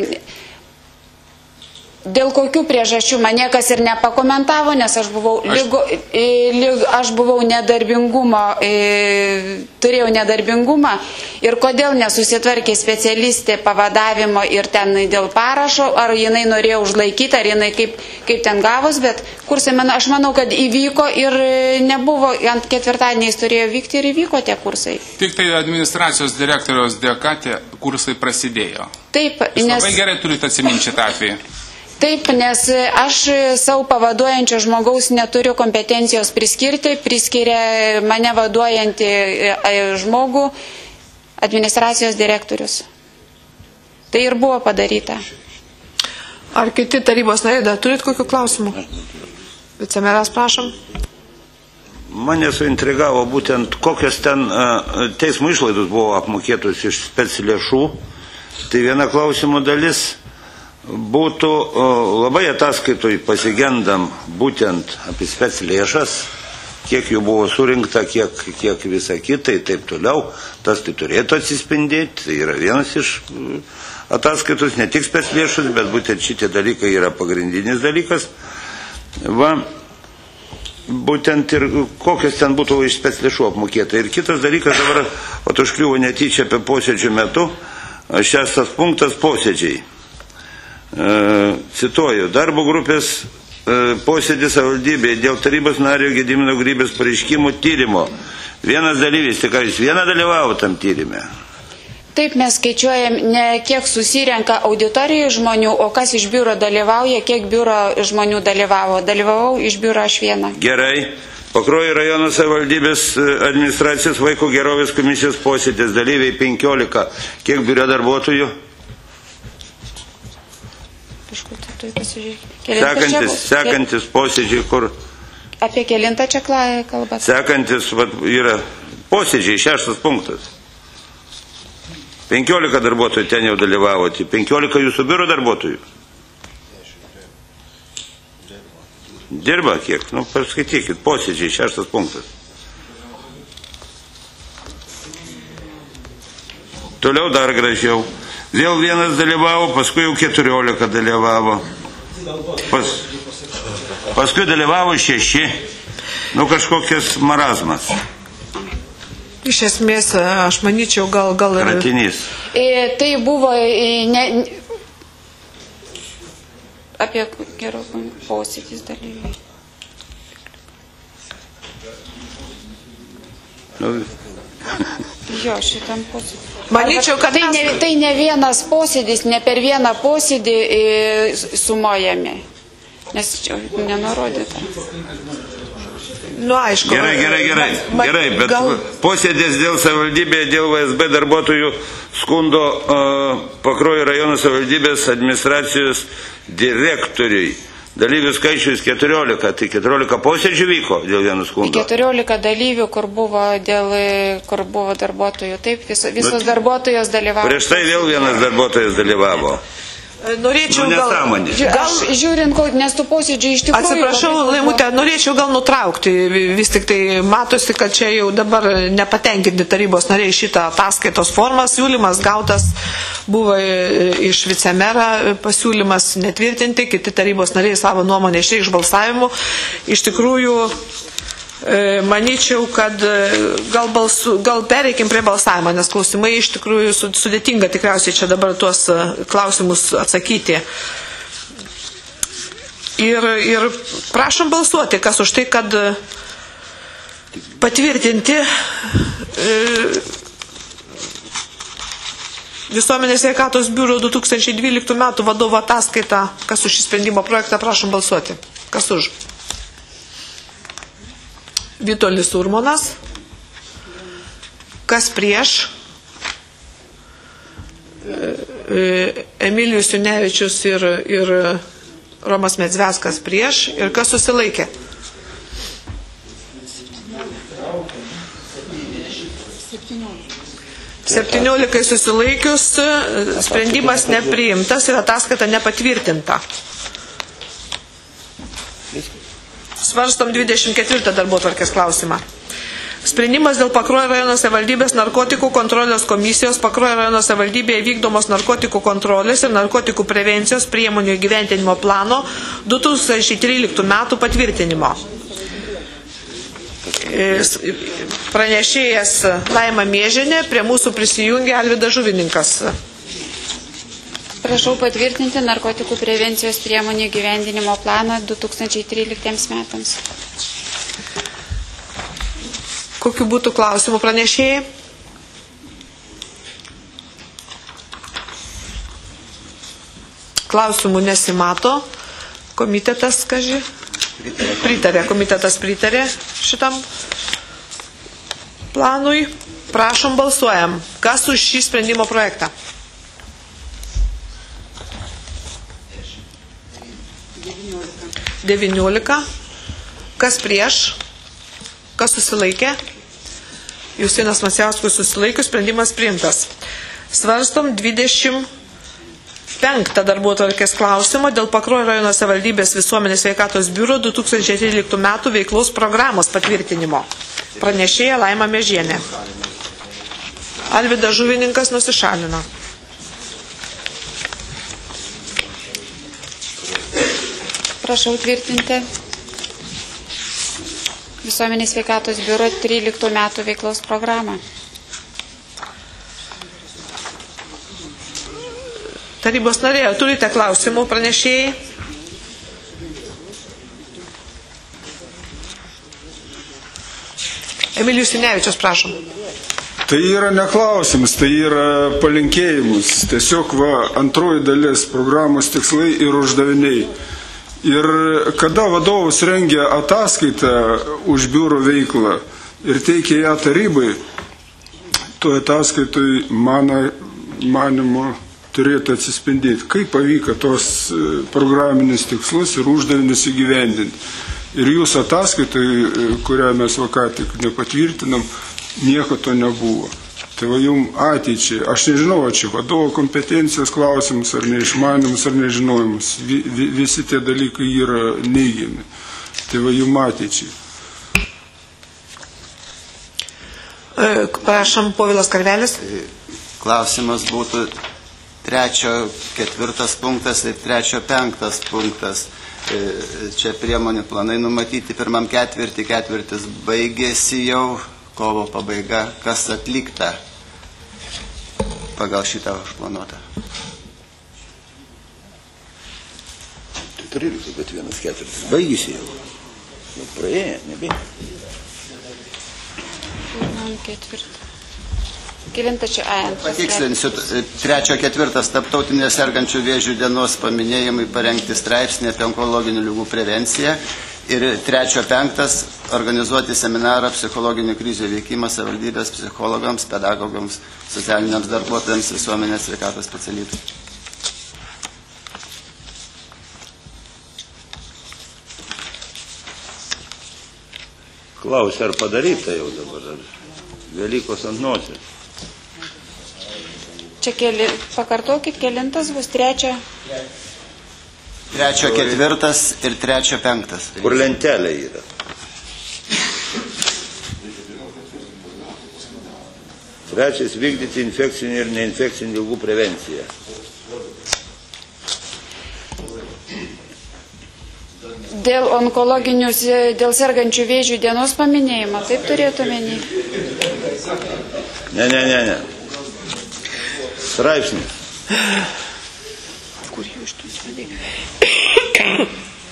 Dėl kokių priežasčių man niekas ir nepakomentavo, nes aš buvau, lygo, lyg, aš buvau nedarbingumo, turėjau nedarbingumą ir kodėl nesusitvarkė specialistė pavadavimo ir ten dėl parašo, ar jinai norėjo užlaikyti, ar jinai kaip, kaip ten gavus, bet kursai, man, aš manau, kad įvyko ir nebuvo, ant ketvirtadieniais turėjo vykti ir įvyko tie kursai. Tik tai administracijos direktoriaus dėka tie kursai prasidėjo. Taip, Jūs nes... labai gerai turite atsiminti šitą atvejį. Taip, nes aš savo pavaduojančio žmogaus neturiu kompetencijos priskirti, priskiria mane vaduojantį žmogų administracijos direktorius. Tai ir buvo padaryta. Ar kiti tarybos nariai dar turit kokių klausimų? Vicemeras, prašom. Mane suintrigavo būtent, kokios ten teismo išlaidos buvo apmokėtos iš specilėšų. Tai viena klausimo dalis. Būtų labai ataskaitoj pasigendam būtent apie spec lėšas, kiek jų buvo surinkta, kiek, kiek visa kita ir taip toliau. Tas tai turėtų atsispindėti, tai yra vienas iš ataskaitos, ne tik spec lėšas, bet būtent šitie dalykai yra pagrindinis dalykas. Va, būtent ir kokios ten būtų iš spec lėšų apmokėta. Ir kitas dalykas dabar, o užkliuvo netyčia apie posėdžių metu, šeštas punktas posėdžiai. Cituoju, darbo grupės posėdis savivaldybėje dėl tarybos nario Gedimino Grybės pareiškimų tyrimo. Vienas dalyvis, tik jūs vieną dalyvavo tam tyrime? Taip, mes skaičiuojam ne kiek susirenka auditorijų žmonių, o kas iš biuro dalyvauja, kiek biuro žmonių dalyvavo. Dalyvavau iš biuro aš vieną. Gerai. Pakruojo rajono savivaldybės administracijos vaiko gerovės komisijos posėdės dalyviai penkiolika. Kiek biuro darbuotojų? Sekantis, sekantis posėdžiai, kur... Apie kelintą čia kalbate? Sekantis vat, yra posėdžiai, šeštas punktas. Penkiolika darbuotojų ten jau dalyvavote. Penkiolika jūsų biuro darbuotojų. Dirba kiek? Nu, paskaitykit, posėdžiai, šeštas punktas. Toliau dar gražiau. Vėl vienas dalyvavo, paskui jau keturiolika dalyvavo. Pas, paskui dalyvavo šeši. Nu, kažkokias marazmas. Iš esmės, aš manyčiau, gal... gal Kratinys. E, tai buvo... E, ne, apie gerų posėdis dalyviai. Nu, Jo, šitam posėdį. Manyčiau, kad tai, ne, tai ne vienas posėdis, ne per vieną posėdį sumuojami, nes čia nenurodyta. Nu, aišku. Gerai, gerai, gerai, gerai, bet gal... posėdės dėl savivaldybėje, dėl V S B darbuotojų skundo uh, Pakruojo rajono savivaldybės administracijos direktoriui. Dalyvių skaičius keturiolika, tai keturiolika posėdžių vyko dėl vieno skundo. keturiolika dalyvių, kur buvo, dėl, kur buvo darbuotojų, taip, vis, visos Bet darbuotojos dalyvavo. Prieš tai vėl vienas darbuotojas dalyvavo. Norėčiau nu, gal, gal žiūrint, nes tų posėdžių iš tikrųjų... Atsiprašau, Laimutė, norėčiau gal nutraukti, vis tik tai matosi, kad čia jau dabar nepatenkinti tarybos nariai šitą ataskaitos formą, siūlymas gautas buvo iš vicemerą, pasiūlymas netvirtinti, kiti tarybos nariai savo nuomonę išreikš balsavimu. Iš tikrųjų, manyčiau, kad gal, balsu, gal pereikim prie balsavimo, nes klausimai iš tikrųjų sudėtinga tikriausiai čia dabar tuos klausimus atsakyti. Ir, ir prašom balsuoti, kas už tai, kad patvirtinti Visuomenės sveikatos biuro du tūkstančiai dvyliktų metų vadovo ataskaitą, kas už šį sprendimo projektą, prašom balsuoti. Kas už? Vitolis Urmonas. Kas prieš? Emilijus Junevičius ir, ir Romas Medzveskas prieš. Ir kas susilaikė? septyniolika susilaikius, sprendimas nepriimtas ir ataskaita nepatvirtinta. Svarstom dvidešimt ketvirtą darbotvarkės klausimą. Sprendimas dėl Pakruojo rajono savivaldybės narkotikų kontrolės komisijos Pakruojo rajono savivaldybėje vykdomos narkotikų kontrolės ir narkotikų prevencijos priemonių įgyventinimo plano du tūkstančiai tryliktų metų patvirtinimo. Pranešėjas Laima Miežinė, prie mūsų prisijungė Alvydas Žuvininkas. Prašau patvirtinti narkotikų prevencijos priemonių įgyvendinimo planą du tūkstančiai tryliktiems metams. Kokiu būtų klausimų pranešėjai? Klausimų nesimato. Komitetas, kaži? Pritarė, komitetas pritarė šitam planui. Prašom, balsuojam. Kas už šį sprendimo projektą? devyniolika. Kas prieš? Kas susilaikė? Justinas Macijauskas susilaikius, sprendimas priimtas. Svarstom dvidešimt penktą darbotvarkės klausimą dėl Pakruojo rajono savivaldybės visuomenės sveikatos biuro du tūkstančiai tryliktų metų veiklos programos patvirtinimo. Pranešėja Laima Miežienė. Alvydas Žuvininkas nusišalino. Prašau tvirtinti visuomenės sveikatos biuro tryliktų metų veiklos programą. Tarybos narė, turite klausimų pranešėjai? Emilijus Junevičius, prašom. Tai yra ne klausimas, tai yra palinkėjimus. Tiesiog va, antroji dalis programos tikslai ir uždaviniai. Ir kada vadovas rengia ataskaitą už biuro veiklą ir teikia ją tarybai, to ataskaitoj mano manimo turėtų atsispindėti, kaip pavyko tos programinius tikslus ir uždavinius įgyvendinti. Ir jūsų ataskaitai, kurią mes va ką tik nepatvirtinam, nieko to nebuvo. Tai va jums ateičiai, aš nežinau, ar čia vadovo kompetencijos klausimus, ar neišmanimus, ar nežinojimus. Vi, vi, visi tie dalykai yra neigiami. Tai va jums ateičiai. Prašom, Povilas Karvelis. Klausimas būtų trečio ketvirtas punktas ir trečio penktas punktas. Čia priemonių planai numatyti pirmam ketvirtį, ketvirtis baigėsi jau, kovo pabaiga, kas atlikta pagal šitą užplanuotą. tryliktas, bet vienas ketvirtis baigėsi jau. Praėjo, nebėg. Pirmam ketvirtį. Kilintas čia A. Patikslinsiu, trečio ketvirtas tarptautinės sergančių vėžių dienos paminėjimai parengti straipsnį apie onkologinių ligų prevenciją ir trečio penktas organizuoti seminarą psichologinių krizių veikimą savivaldybės psichologams, pedagogams, socialiniams darbuotojams, visuomenės sveikatos specialistams. Klausia, ar padaryta jau dabar, ar Velykos ant nosies. Čia keli, pakartokit, kelintas bus trečio. Trečio ketvirtas ir trečio penktas. Kur lentelė yra? Trečias vykdyti infekcinių ir neinfekcinių ligų prevenciją. Dėl onkologinių, dėl sergančių vėžių dienos paminėjimo, taip turėtų menį? Ne, ne, ne, ne. Straipsnis. Kur jau iš tų svedėjų?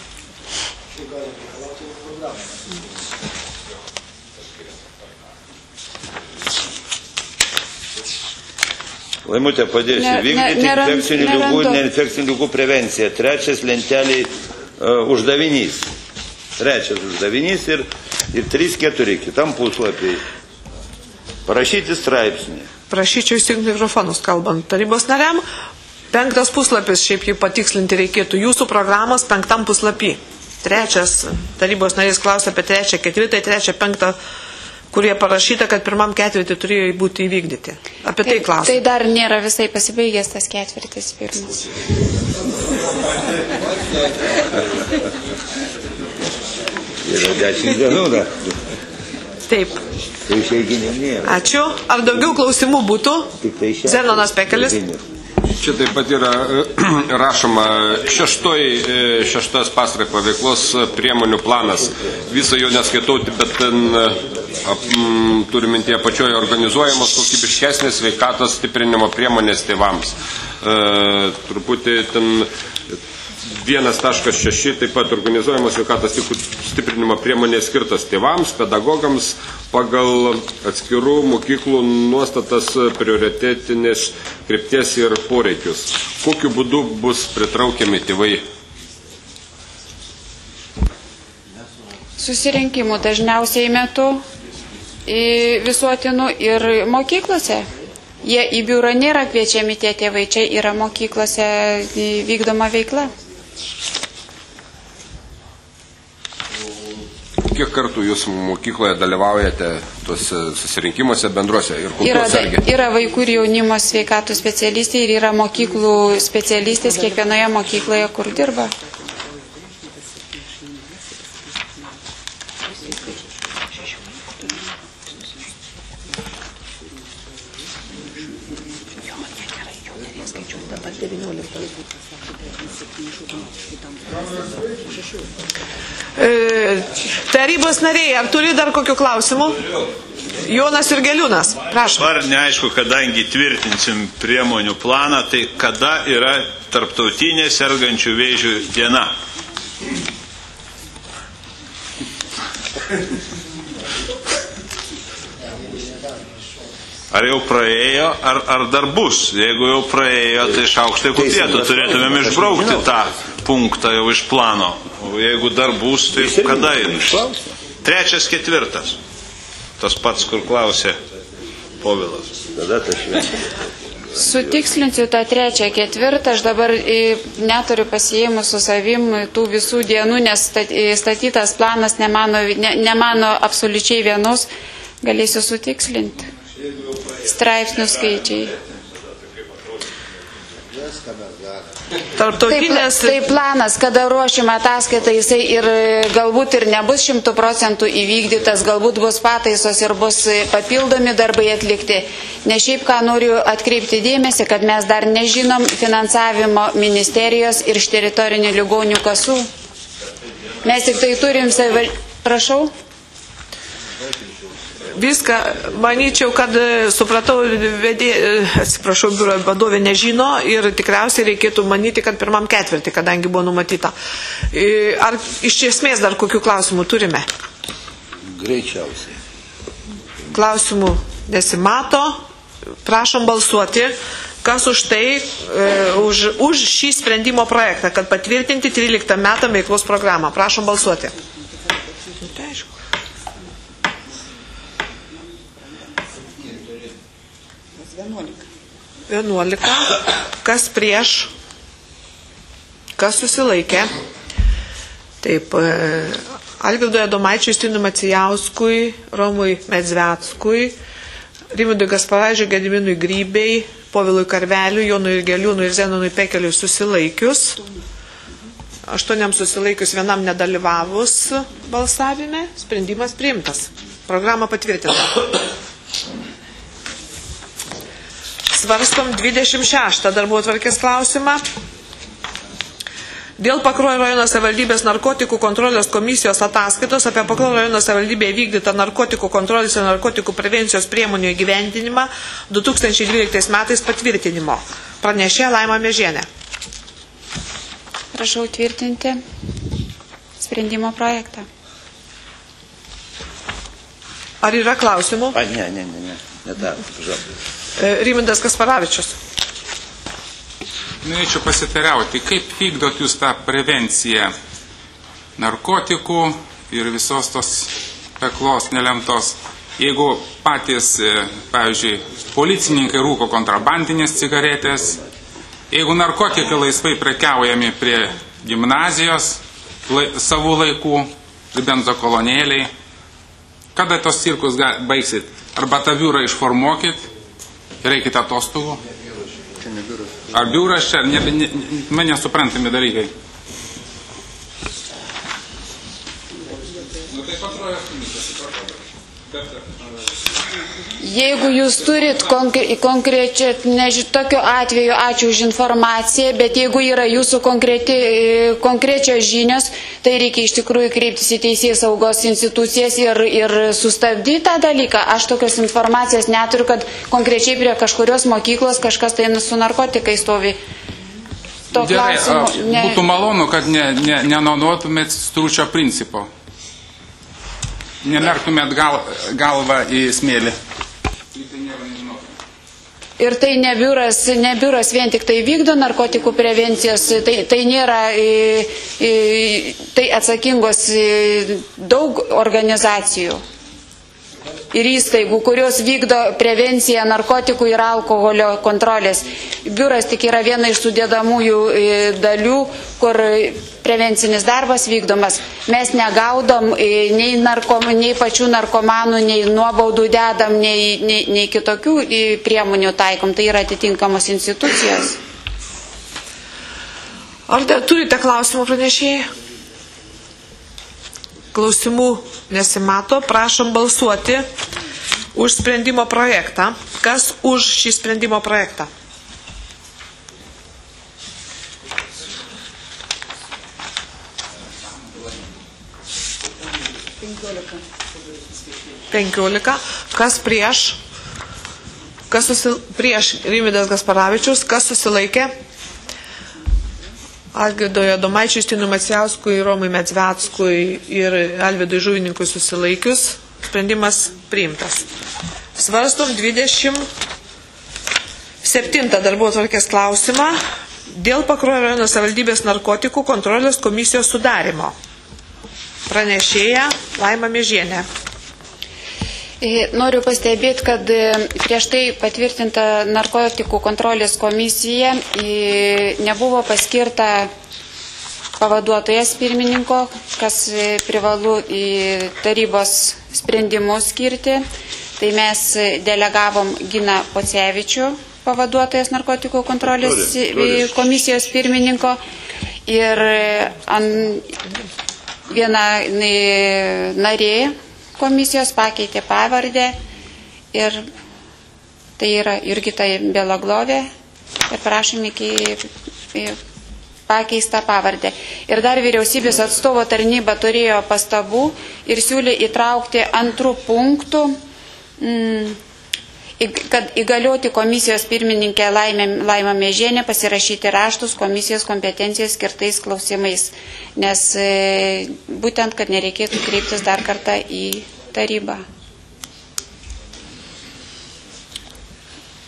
Laimutė, padėsiu. Ne, Vykdyti ne, neran- infekcinių lygų ir nerandu. neinfekcinių lygų prevenciją. Trečias lenteliai uh, uždavinys. Trečias uždavinys ir, ir trys keturi kitam puslapiai. Parašyti straipsnį. Prašyčiau įsijungti mikrofonus, kalbant tarybos nariam. Penktas puslapis, šiaip jį patikslinti reikėtų, jūsų programos penktam puslapį. Trečias, tarybos narys klausia apie trečią, ketvirtą, trečią, penktą, kurie parašyta, kad pirmam ketvirtį turėjo būti įvykdyti. Apie tai klausia. Tai dar nėra visai pasibaigęs tas ketvirtis pirmas. Yra dešimt dienų dar. Taip. Tai išeiginė nėra. Ačiū. Ar daugiau klausimų būtų? Zenonas Pekelis. Čia taip pat yra rašoma šeštoji, šeštas pastraipa veiklos priemonių planas. Visą jo neskaitau, bet ten ap, m, turime mintyje pačioje organizuojamos kokybiškesnės sveikatos stiprinimo priemonės tėvams. E, truputį ten vienas taškas šeši taip pat organizuojamos sveikatos stiprinimo priemonės skirtas tėvams, pedagogams pagal atskirų mokyklų nuostatas prioritetinės krypties ir poreikius. Kokiu būdu bus pritraukiami tėvai? Susirinkimų dažniausiai metu visuotinų ir mokyklose. Jie į biurą nėra kviečiami tie tėvai, čia yra mokyklose vykdoma veikla. Kiek kartų jūs mokykloje dalyvaujate tuose susirinkimuose bendruose ir Yra, kokios sergė? yra vaikų ir jaunimo sveikatų specialistai ir yra mokyklų specialistės kiekvienoje mokykloje, kur dirba. E, tarybos nariai, ar turi dar kokių klausimų? Jonas Jurgeliūnas, prašom. Dabar neaišku, kadangi tvirtinsim priemonių planą, tai kada yra tarptautinė sergančių vėžių diena? Ar jau praėjo, ar, ar dar bus? Jeigu jau praėjo, tai iš aukštai kupėtų turėtumėm išbraukti tą punktą jau iš plano. O jeigu dar bus, tai kada jis? Trečias, ketvirtas. Tas pats, kur klausė Povilas. Tada ta šventė. Sutikslinsiu tą trečią, ketvirtą, aš dabar neturiu pasijėmų su savim tų visų dienų, nes statytas planas nemano, ne, nemano absoliučiai vienos, galėsiu sutikslinti. Straipsnių skaičiai. Tarptautinės... Tai, tai planas, kada ruošima ataskaita, jisai ir galbūt ir nebus šimtų procentų įvykdytas, galbūt bus pataisos ir bus papildomi darbai atlikti. Ne šiaip ką noriu atkreipti dėmesį, kad mes dar nežinom finansavimo ministerijos ir iš teritorinių ligonių kasų. Mes tik tai turim savival... Prašau. Viską, manyčiau, kad supratau, vedė, atsiprašau, biuro vadovė nežino ir tikriausiai reikėtų manyti, kad pirmam ketvirtį, kadangi buvo numatyta. Ar iš esmės dar kokių klausimų turime? Greičiausiai. Klausimų nesimato. prašom balsuoti, kas už tai, už, už šį sprendimo projektą, kad patvirtinti tryliktą metą veiklos programą. Prašom balsuoti. vienuolika. Kas prieš? Kas susilaikė? Taip, Algirdui Adomaičiui, Justinui Macijauskui, Romui Medzvetskui, Rimvydui Gasparaičiui, Gediminui Grybei, Povilui Karveliui, Jonui Geliūnui ir Zenonui Pekeliui susilaikius. Aštuoniam susilaikius, vienam nedalyvavus balsavime. Sprendimas priimtas. Programa patvirtinta. Svarstom dvidešimt šeštą darbotvarkės klausimą. Dėl Pakruojo rajono savivaldybės narkotikų kontrolės komisijos ataskaitos apie Pakruojo rajono savivaldybėje vykdytą narkotikų kontrolės ir narkotikų prevencijos priemonių įgyvendinimą du tūkstančiai dvyliktais metais patvirtinimo. Pranešė Laima Mėžienė. Prašau tvirtinti sprendimo projektą. Ar yra klausimų? A, ne, ne, ne, ne. ne dar, Rimantas Kasparavičius. Norėčiau pasiteirauti, kaip vykdot jūs tą prevenciją narkotikų ir visos tos peklos nelemtos. Jeigu patys, pavyzdžiui, policininkai rūko kontrabandinės cigaretės, jeigu narkotikai laisvai prekiaujami prie gimnazijos lai, savų laikų, benzo kolonėliai, kada tos cirkus baigsit? Arba tą biurą išformuokit, reikite atostogų. Ar biuras čia, ne, ne, man nesuprantami dalykai. Jeigu jūs turit konkre, konkrečią, nežinau, tokiu atveju, ačiū už informaciją, bet jeigu yra jūsų konkreti, konkrečios žinios, tai reikia iš tikrųjų kreiptis į teisės saugos institucijas ir, ir sustabdyti tą dalyką. Aš tokios informacijos neturiu, kad konkrečiai prie kažkurios mokyklos kažkas tai su narkotikai stovi. To Gerai, klausimu, ne... būtų malonu, kad nenaudotumėt ne, stručio principo. Nemerktumėt gal, galvą į smėlį. Ir tai ne biuras, ne biuras vien tik tai vykdo narkotikų prevencijos, tai, tai nėra, tai atsakingos daug organizacijų ir įstaigų, kurios vykdo prevenciją narkotikų ir alkoholio kontrolės. Biuras tik yra viena iš sudėdamųjų dalių, kur prevencinis darbas vykdomas. Mes negaudom nei, narkom, nei pačių narkomanų, nei nuobaudų dedam, nei, nei, nei kitokių priemonių taikom. Tai yra atitinkamos institucijos. Ar dar turite klausimų pranešėjai? Klausimų nesimato. Prašom balsuoti už sprendimo projektą. Kas už šį sprendimo projektą? penkiolika. Kas prieš? Kas susil... Prieš Rimvydas Gasparavičius. Kas susilaikė? Algirdui Adomaičiui, Justinui Macijauskui, Romui Medzvetskui ir Alvydui Žuvininkui susilaikius. Sprendimas priimtas. Svarstom dvidešimt septintą darbotvarkės klausimą dėl Pakruojo rajono savivaldybės narkotikų kontrolės komisijos sudarimo. Pranešėja Laima Mėžienė. Noriu pastebėti, kad prieš tai patvirtinta narkotikų kontrolės komisija nebuvo paskirta pavaduotojas pirmininko, kas privalu į tarybos sprendimus skirti. Tai mes delegavom Giną Pocevičių, pavaduotojas narkotikų kontrolės komisijos pirmininko, ir viena narė komisijos pakeitė pavardę ir tai yra Jurgita Belaglovė ir prašom iki pakeistą pavardę. Ir dar vyriausybės atstovo tarnyba turėjo pastabų ir siūlė įtraukti antrų punktų, kad įgalioti komisijos pirmininkę Laimą Mėžienę pasirašyti raštus komisijos kompetencijos skirtais klausimais, nes būtent, kad nereikėtų kreiptis dar kartą į tarybą.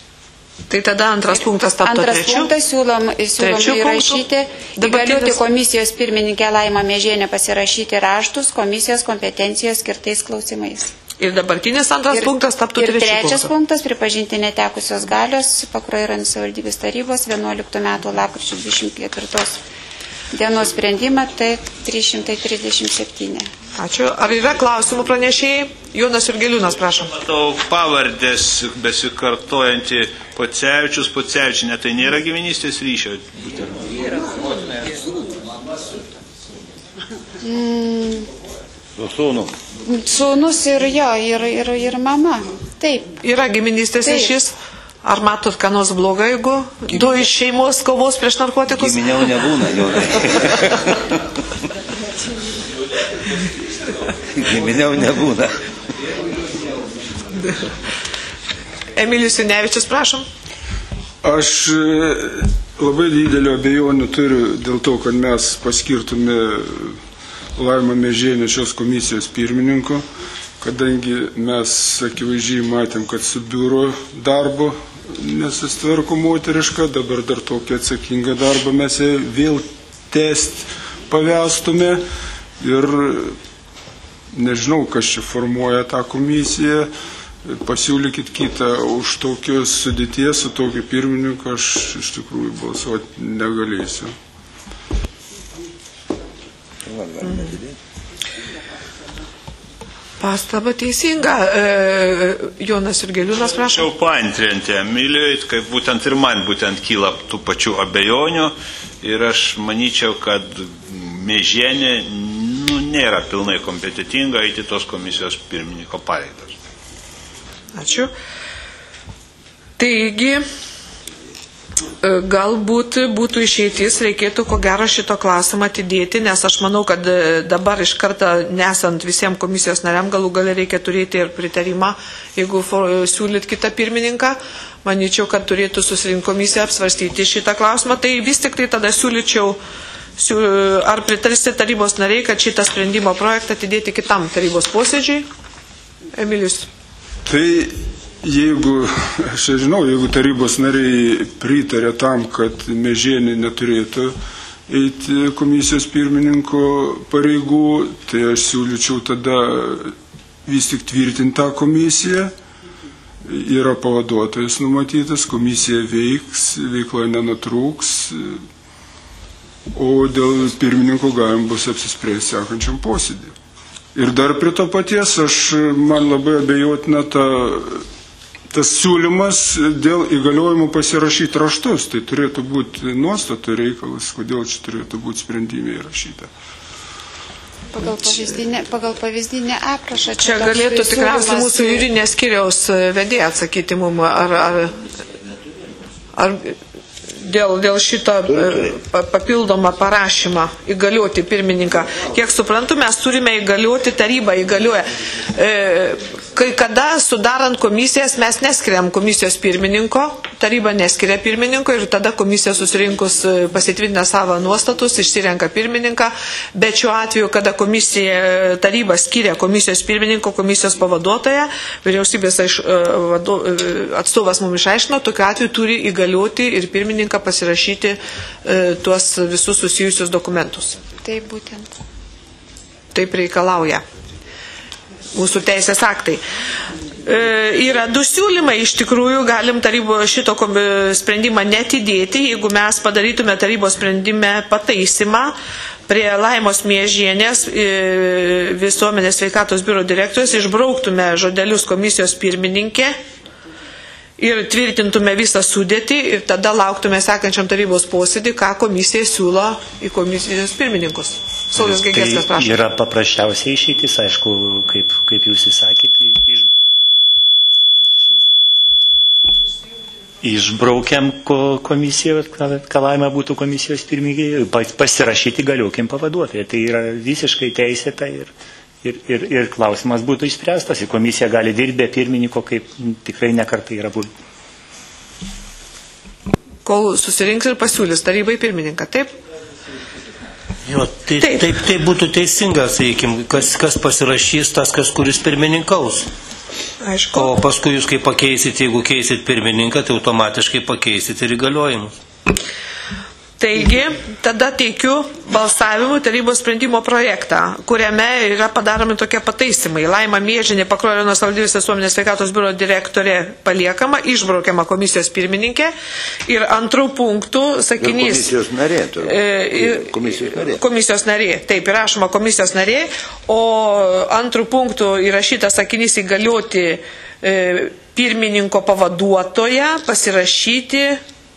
Tai tada antras punktas taptų Antras trečiu. punktas siūlom, siūlom Trečiu įrašyti, punktu. įgalioti Dabartinis- komisijos pirmininkę Laimą Mėžienę pasirašyti raštus komisijos kompetencijos skirtais klausimais. Ir dabartinis antras punktas taptų ir trečiu trečias punktu. punktas pripažinti netekusios galios Pakruojo rajono savivaldybės tarybos vienuoliktų metų lapkričio dvidešimt ketvirtos dienos sprendimą, tai trys šimtai trisdešimt septyni. Ačiū. Ar yra klausimų pranešėjai? Jonas Jurgeliūnas, prašom. Matau pavardės besikartojantį Pocevičius, Pocevičinė, tai nėra giminystės ryšio. Mm, Su sūnu. sūnus ir jo, ir, ir, ir mama. Taip. Yra giminystės Taip. ryšys? Ar matot, ką nors blogo, jeigu du iš šeimos kovos prieš narkotikus? Giminiau nebūna, Jonai. Giminiau nebūna. Emilijus Junevičius, prašom. Aš e, labai didelio abejonių turiu dėl to, kad mes paskirtume Laimą Mėžienę šios komisijos pirmininko, kadangi mes akivaizdžiai matėm, kad su biuro darbo nesustvarko moteriška, dabar dar tokį atsakingą darbą mes ją vėl tęst pavėstume ir nežinau, kas čia formuoja tą komisiją, pasiūlykit kitą už tokios sudėties, su tokiu pirmininku aš iš tikrųjų balsuoti negalėsiu. Pastaba teisinga. E, Jonas Jurgeliūnas, prašom. Jau paantrinti Emilijai, kaip būtent ir man būtent kyla tų pačių abejonių ir aš manyčiau, kad Mėžienė nu, nėra pilnai kompetitinga eiti tos komisijos pirmininko pareigas. Ačiū. Taigi, galbūt būtų išeitis, reikėtų ko gero šito klausimą atidėti, nes aš manau, kad dabar iš karto nesant visiems komisijos nariam galų gali reikia turėti ir pritarimą, jeigu siūlyt kitą pirmininką, manyčiau, kad turėtų susirinkti komisiją apsvarstyti šitą klausimą, tai vis tik tai tada siūlyčiau, ar pritarsi tarybos nariai, kad šitą sprendimo projektą atidėti kitam tarybos posėdžiui. Emilijus. Tai jeigu, aš žinau, jeigu tarybos nariai pritarė tam, kad Mėžienė neturėtų eiti komisijos pirmininko pareigų, tai aš siūlyčiau tada vis tik tvirtinti tą komisiją. Yra pavaduotojas numatytas, komisija veiks, veikla nenutrūks, o dėl pirmininko galim bus apsispręsti sekančiam posėdį. Ir dar prie to paties, aš, man labai abejotina ta tas siūlymas dėl įgaliojimų pasirašyti raštus. Tai turėtų būti nuostatų reikalas, kodėl čia turėtų būti sprendimai įrašyta. Pagal pavyzdinę, pagal pavyzdinę aprašą. Čia galėtų tikriausiai mūsų jūrinės skiriaus vedėja atsakyti mum, ar, ar, ar dėl, dėl šito papildomą parašymą įgalioti pirmininką. Kiek suprantu, mes turime įgalioti, tarybą įgalioja. E, kai kada sudarant komisijas mes neskiriam komisijos pirmininko, taryba neskiria pirmininko ir tada komisija susirinkus pasitvirtina savo nuostatus, išsirenka pirmininką, bet šiuo atveju, kada komisija, taryba skiria komisijos pirmininko, komisijos pavaduotoją, vyriausybės aiš, vado, atstovas mums išaiškino, tokiu atveju turi įgalioti ir pirmininką pasirašyti e, tuos visus susijusius dokumentus. Taip būtent. Taip reikalauja mūsų teisės aktai. E, yra du siūlymai, iš tikrųjų galim tarybo šito sprendimą netidėti, jeigu mes padarytume tarybos sprendime pataisimą prie Laimos Mėžienės e, visuomenės sveikatos biuro direktorius, išbrauktume žodelius komisijos pirmininkė ir tvirtintume visą sudėtį ir tada lauktume sekančiam tarybos posėdį, ką komisija siūlo į komisijos pirmininkus. Saulius Gegeckas, prašau. Tai yra paprasčiausiai išeitis, aišku, kaip, kaip jūs įsakėte, iš... išbraukiam komisiją, kad Laima būtų komisijos pirmininkė, pasirašyti galiokim pavaduotoją. Tai yra visiškai teisėta ir, ir, ir, ir klausimas būtų išspręstas. Ir komisija gali dirbti be pirmininko, kaip tikrai nekartai yra buvę. Kol susirinks ir pasiūlys tarybai pirmininką, taip? Jo, tai, taip. Taip, tai būtų teisinga, sakykime, kas, kas pasirašys, tas, kas kuris pirmininkaus. Aišku. O paskui jūs kai pakeisit, jeigu keisit pirmininką, tai automatiškai pakeisit ir įgaliojimus. Taigi, tada teikiu balsavimų tarybos sprendimo projektą, kuriame yra padaromi tokie pataisimai. Laima Miežinė, Pakruojo rajono savivaldybės visuomenės sveikatos biuro direktorė paliekama, išbraukiama komisijos pirmininkė ir antrų punktų sakinys. Komisijos narė. E, komisijos narė. Komisijos narė. Taip, įrašoma komisijos narė, o antrų punktų įrašytas sakinys įgalioti e, pirmininko pavaduotoją pasirašyti.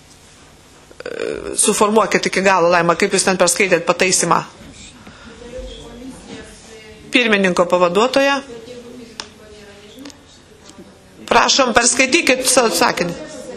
Suformuokit iki galo, Laima, kaip jūs ten perskaitėt pataisimą. Pirmininko pavaduotoja. Prašom, perskaitykit savo sakinį.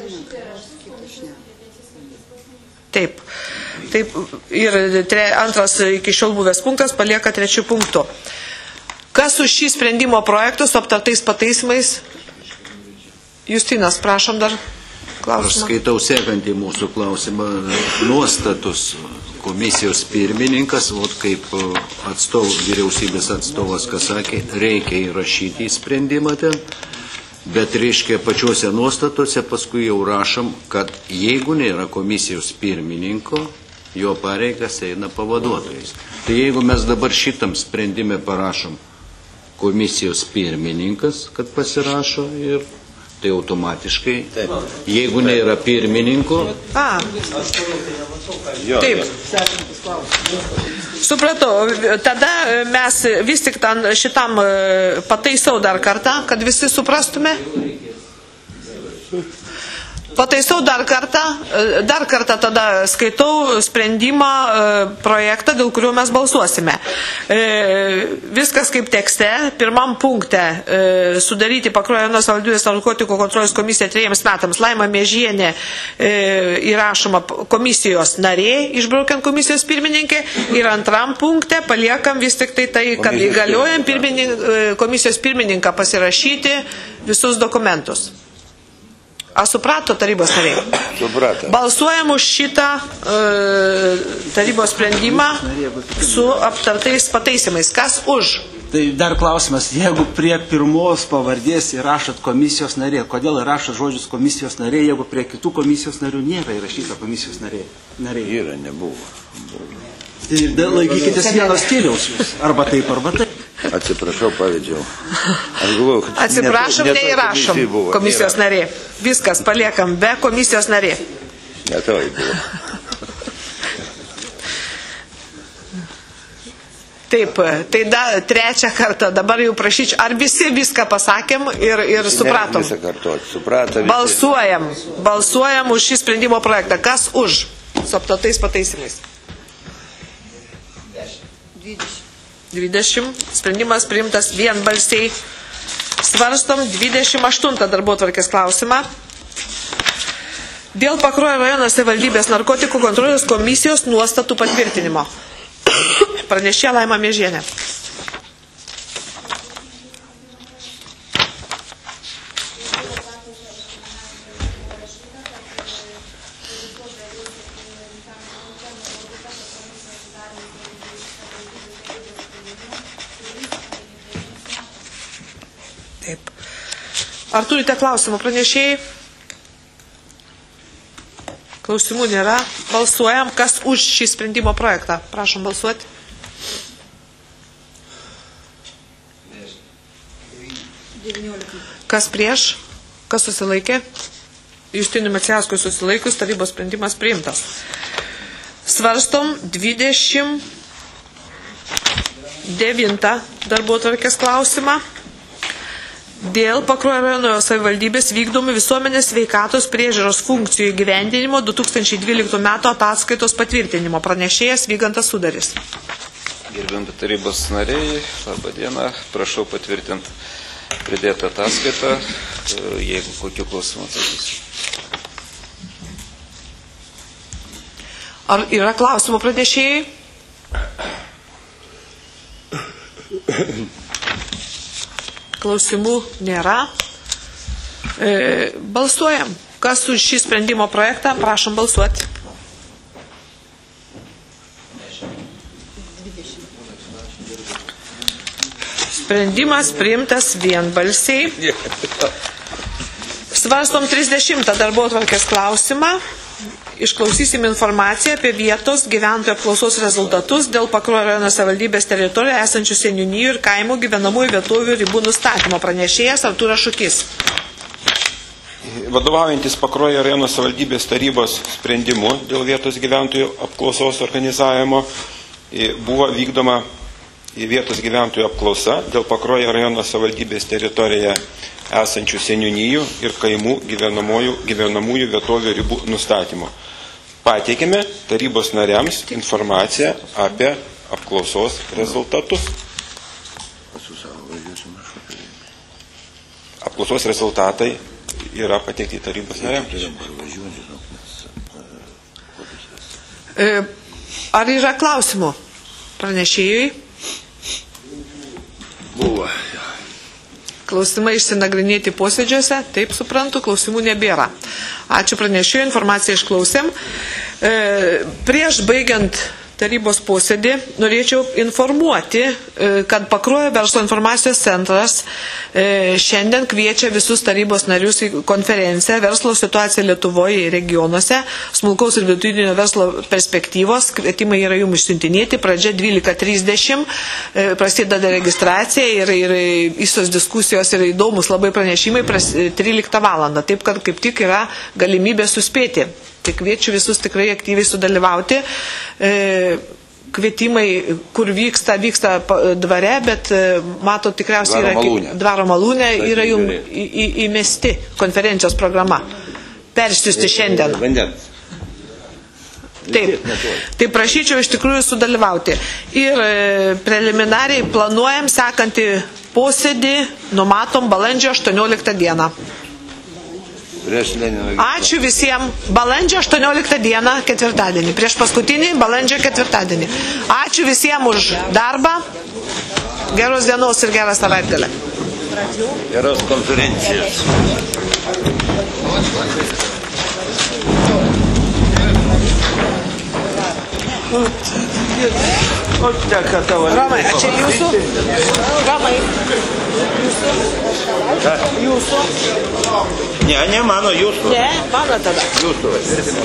Taip. Taip. Ir tre, antras iki šiol buvęs punktas palieka trečių punktų. Kas už šį sprendimo projektų su aptartais pataisimais? Justinas, prašom dar. Klausimą. Aš skaitau sekantį mūsų klausimą nuostatus komisijos pirmininkas, vat kaip atstov, vyriausybės atstovas, kas sakė, reikia įrašyti į sprendimą ten, bet reiškia pačiuose nuostatuose paskui jau rašom, kad jeigu nėra komisijos pirmininko, jo pareigas eina pavaduotojas. Tai jeigu mes dabar šitam sprendime parašom komisijos pirmininkas, kad pasirašo ir tai automatiškai, taip. Jeigu nėra pirmininko. A. Taip. Supratau, tada mes vis tik ten šitam pataisau dar kartą, kad visi suprastume. Pataisau dar kartą, dar kartą tada skaitau sprendimą projektą, dėl kurio mes balsuosime. Viskas kaip tekste. Pirmam punkte sudaryti Pakruojo rajono savivaldybės narkotikų kontrolės komisiją trejiems metams. Laima Miežienė įrašoma komisijos narė, išbraukiant komisijos pirmininkė. Ir antram punkte paliekam vis tik tai tai, kad įgaliojam pirmininką, komisijos pirmininką pasirašyti visus dokumentus. A suprato tarybos nariai? Suprato. Balsuojam už šitą e, tarybos sprendimą su aptartais pataisimais. Kas už? Tai dar klausimas, jeigu prie pirmos pavardės įrašot komisijos narė, kodėl įrašot žodžius komisijos narė, jeigu prie kitų komisijos narių nėra įrašyta komisijos narė? narė. Yra, nebuvo. Ir laikykitės vieno stiliaus jūs, arba taip, arba taip. Atsiprašau, pavedžiau. Aš galvoju, kad Atsiprašom, ne to, ne to neįrašom buvo, komisijos nėra. narė. Viskas paliekam be komisijos narė. Ne to buvo. Taip, tai da, trečią kartą dabar jau prašyčiau, ar visi viską pasakėm ir, ir supratom? Ne, visą kartuot, supratom. Balsuojam, balsuojam už šį sprendimo projektą. Kas už? Su aptartais pataisimais. dvidešimt. Sprendimas priimtas vienbalsiai. Svarstom dvidešimt aštuntą darbotvarkės klausimą. Dėl Pakruojo rajono savivaldybės narkotikų kontrolės komisijos nuostatų patvirtinimo. Pranešė Laima Miežienė. Taip. Ar turite klausimų pranešėjai? Klausimų nėra. Balsuojam, kas už šį sprendimo projektą. Prašom balsuoti. Kas prieš? Kas susilaikė? Justinui Maciauskui susilaikius, tarybos sprendimas priimtas. Svarstom dvidešimt devintą darbotvarkės klausimą. Dėl Pakruojo rajono savivaldybės vykdomų visuomenės sveikatos priežiūros funkcijų įgyvendinimo du tūkstančiai dvyliktų metų ataskaitos patvirtinimo. Pranešėjas Vygantas Sudaris. Gerbiami tarybos nariai, labą dieną, prašau patvirtinti pridėtą ataskaitą, jeigu kokių klausimų atsakysiu. Ar yra klausimų pranešėjai? Klausimų nėra. E, balsuojam. Kas už šį sprendimo projektą? Prašom balsuoti. Sprendimas priimtas vienbalsiai. Svarstom trisdešimtą darbotvarkės klausimą. Išklausysim informaciją apie vietos gyventojų apklausos rezultatus dėl Pakruojo rajono savivaldybės teritorijoje esančių seniūnijų ir kaimų gyvenamųjų vietovių ribų nustatymo. Pranešėjas Artūras Šukys. Vadovaujantis Pakruojo rajono savivaldybės tarybos sprendimu dėl vietos gyventojų apklausos organizavimo buvo vykdoma vietos gyventojų apklausa dėl Pakruojo rajono savivaldybės teritorijoje esančių seniūnijų ir kaimų gyvenamųjų, gyvenamųjų vietovių ribų nustatymo. Pateikėme tarybos nariams informaciją apie apklausos rezultatus. Apklausos rezultatai yra pateikti tarybos nariams. Ar yra klausimų pranešėjui? Buvo. Klausimai išsinagrinėti posėdžiuose, taip suprantu, klausimų nebėra. Ačiū pranešėjui, informaciją išklausėm. E, prieš baigiant tarybos posėdį norėčiau informuoti, e, kad Pakruojo verslo informacijos centras e, šiandien kviečia visus tarybos narius į konferenciją Verslo situacija Lietuvoje ir regionuose, smulkaus ir vidutinio verslo perspektyvos. Kvietimai yra jums išsiuntinėti, pradžia dvylika trisdešimt, e, prasideda registracija ir, ir visos diskusijos ir įdomus labai pranešimai tryliktą valandą, taip kad kaip tik yra galimybė suspėti. Tai kviečiu visus tikrai aktyviai sudalyvauti. E, kvietimai, kur vyksta, vyksta dvare, bet mato tikriausiai Dvaro yra malūnė. Dvaro malūnė, yra jums į, į, įmesti konferencijos programa. Persiųsti šiandien. Vandens. Taip, tai prašyčiau iš tikrųjų sudalyvauti. Ir e, preliminariai planuojam sekantį posėdį, numatom balandžio aštuonioliktą dieną. Ačiū visiems. Balandžio aštuonioliktą dieną, ketvirtadienį. Prieš paskutinį balandžio ketvirtadienį. Ačiū visiems už darbą. Geros dienos ir gerą savaitgalę. Geros konferencijos. Romai, a čia jūsų? Romai, jūsų? Jūsų? Ne, ne mano, jūsų. Ne, mano tada. Jūsų.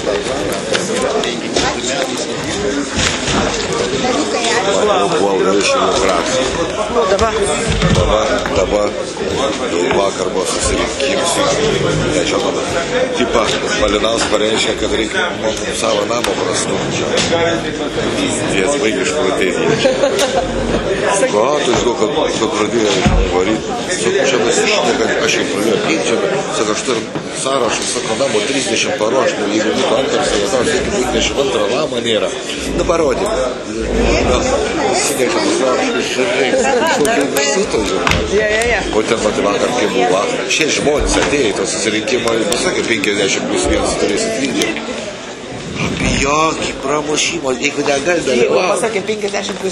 Buvo viršinų frakcijų. Nu, dabar. Dabar, dabar, jau vakar buvo susirinkimus. Nežinoma, tipa, Malinaus pareiškia, kad reikia savo namo prastumti. Jie baigė išprotėti. Ko, tai žinau, kad, kad pradėjo varyti. Sako, čia nusišneka, aš jau pradėjau pykti. Sako, aš turiu sąrašą, sako, namo trisdešimt parų, aš nu, jeigu būtų antras, tai tau sėki trisdešimt antrą namą nėra. Nu, parodė. Na, sinėkia tas sąrašas, šaliai, investicijos žurnalistas. O ten pati vakar, kai buvo, šie žmonės atėjo į to susirinkimą ir pasakė, penkiasdešimt plus vienas turėsit lygį. Apie jokį pramušimą, jeigu negali dalyvauti. Pasakė penkiasdešimt plus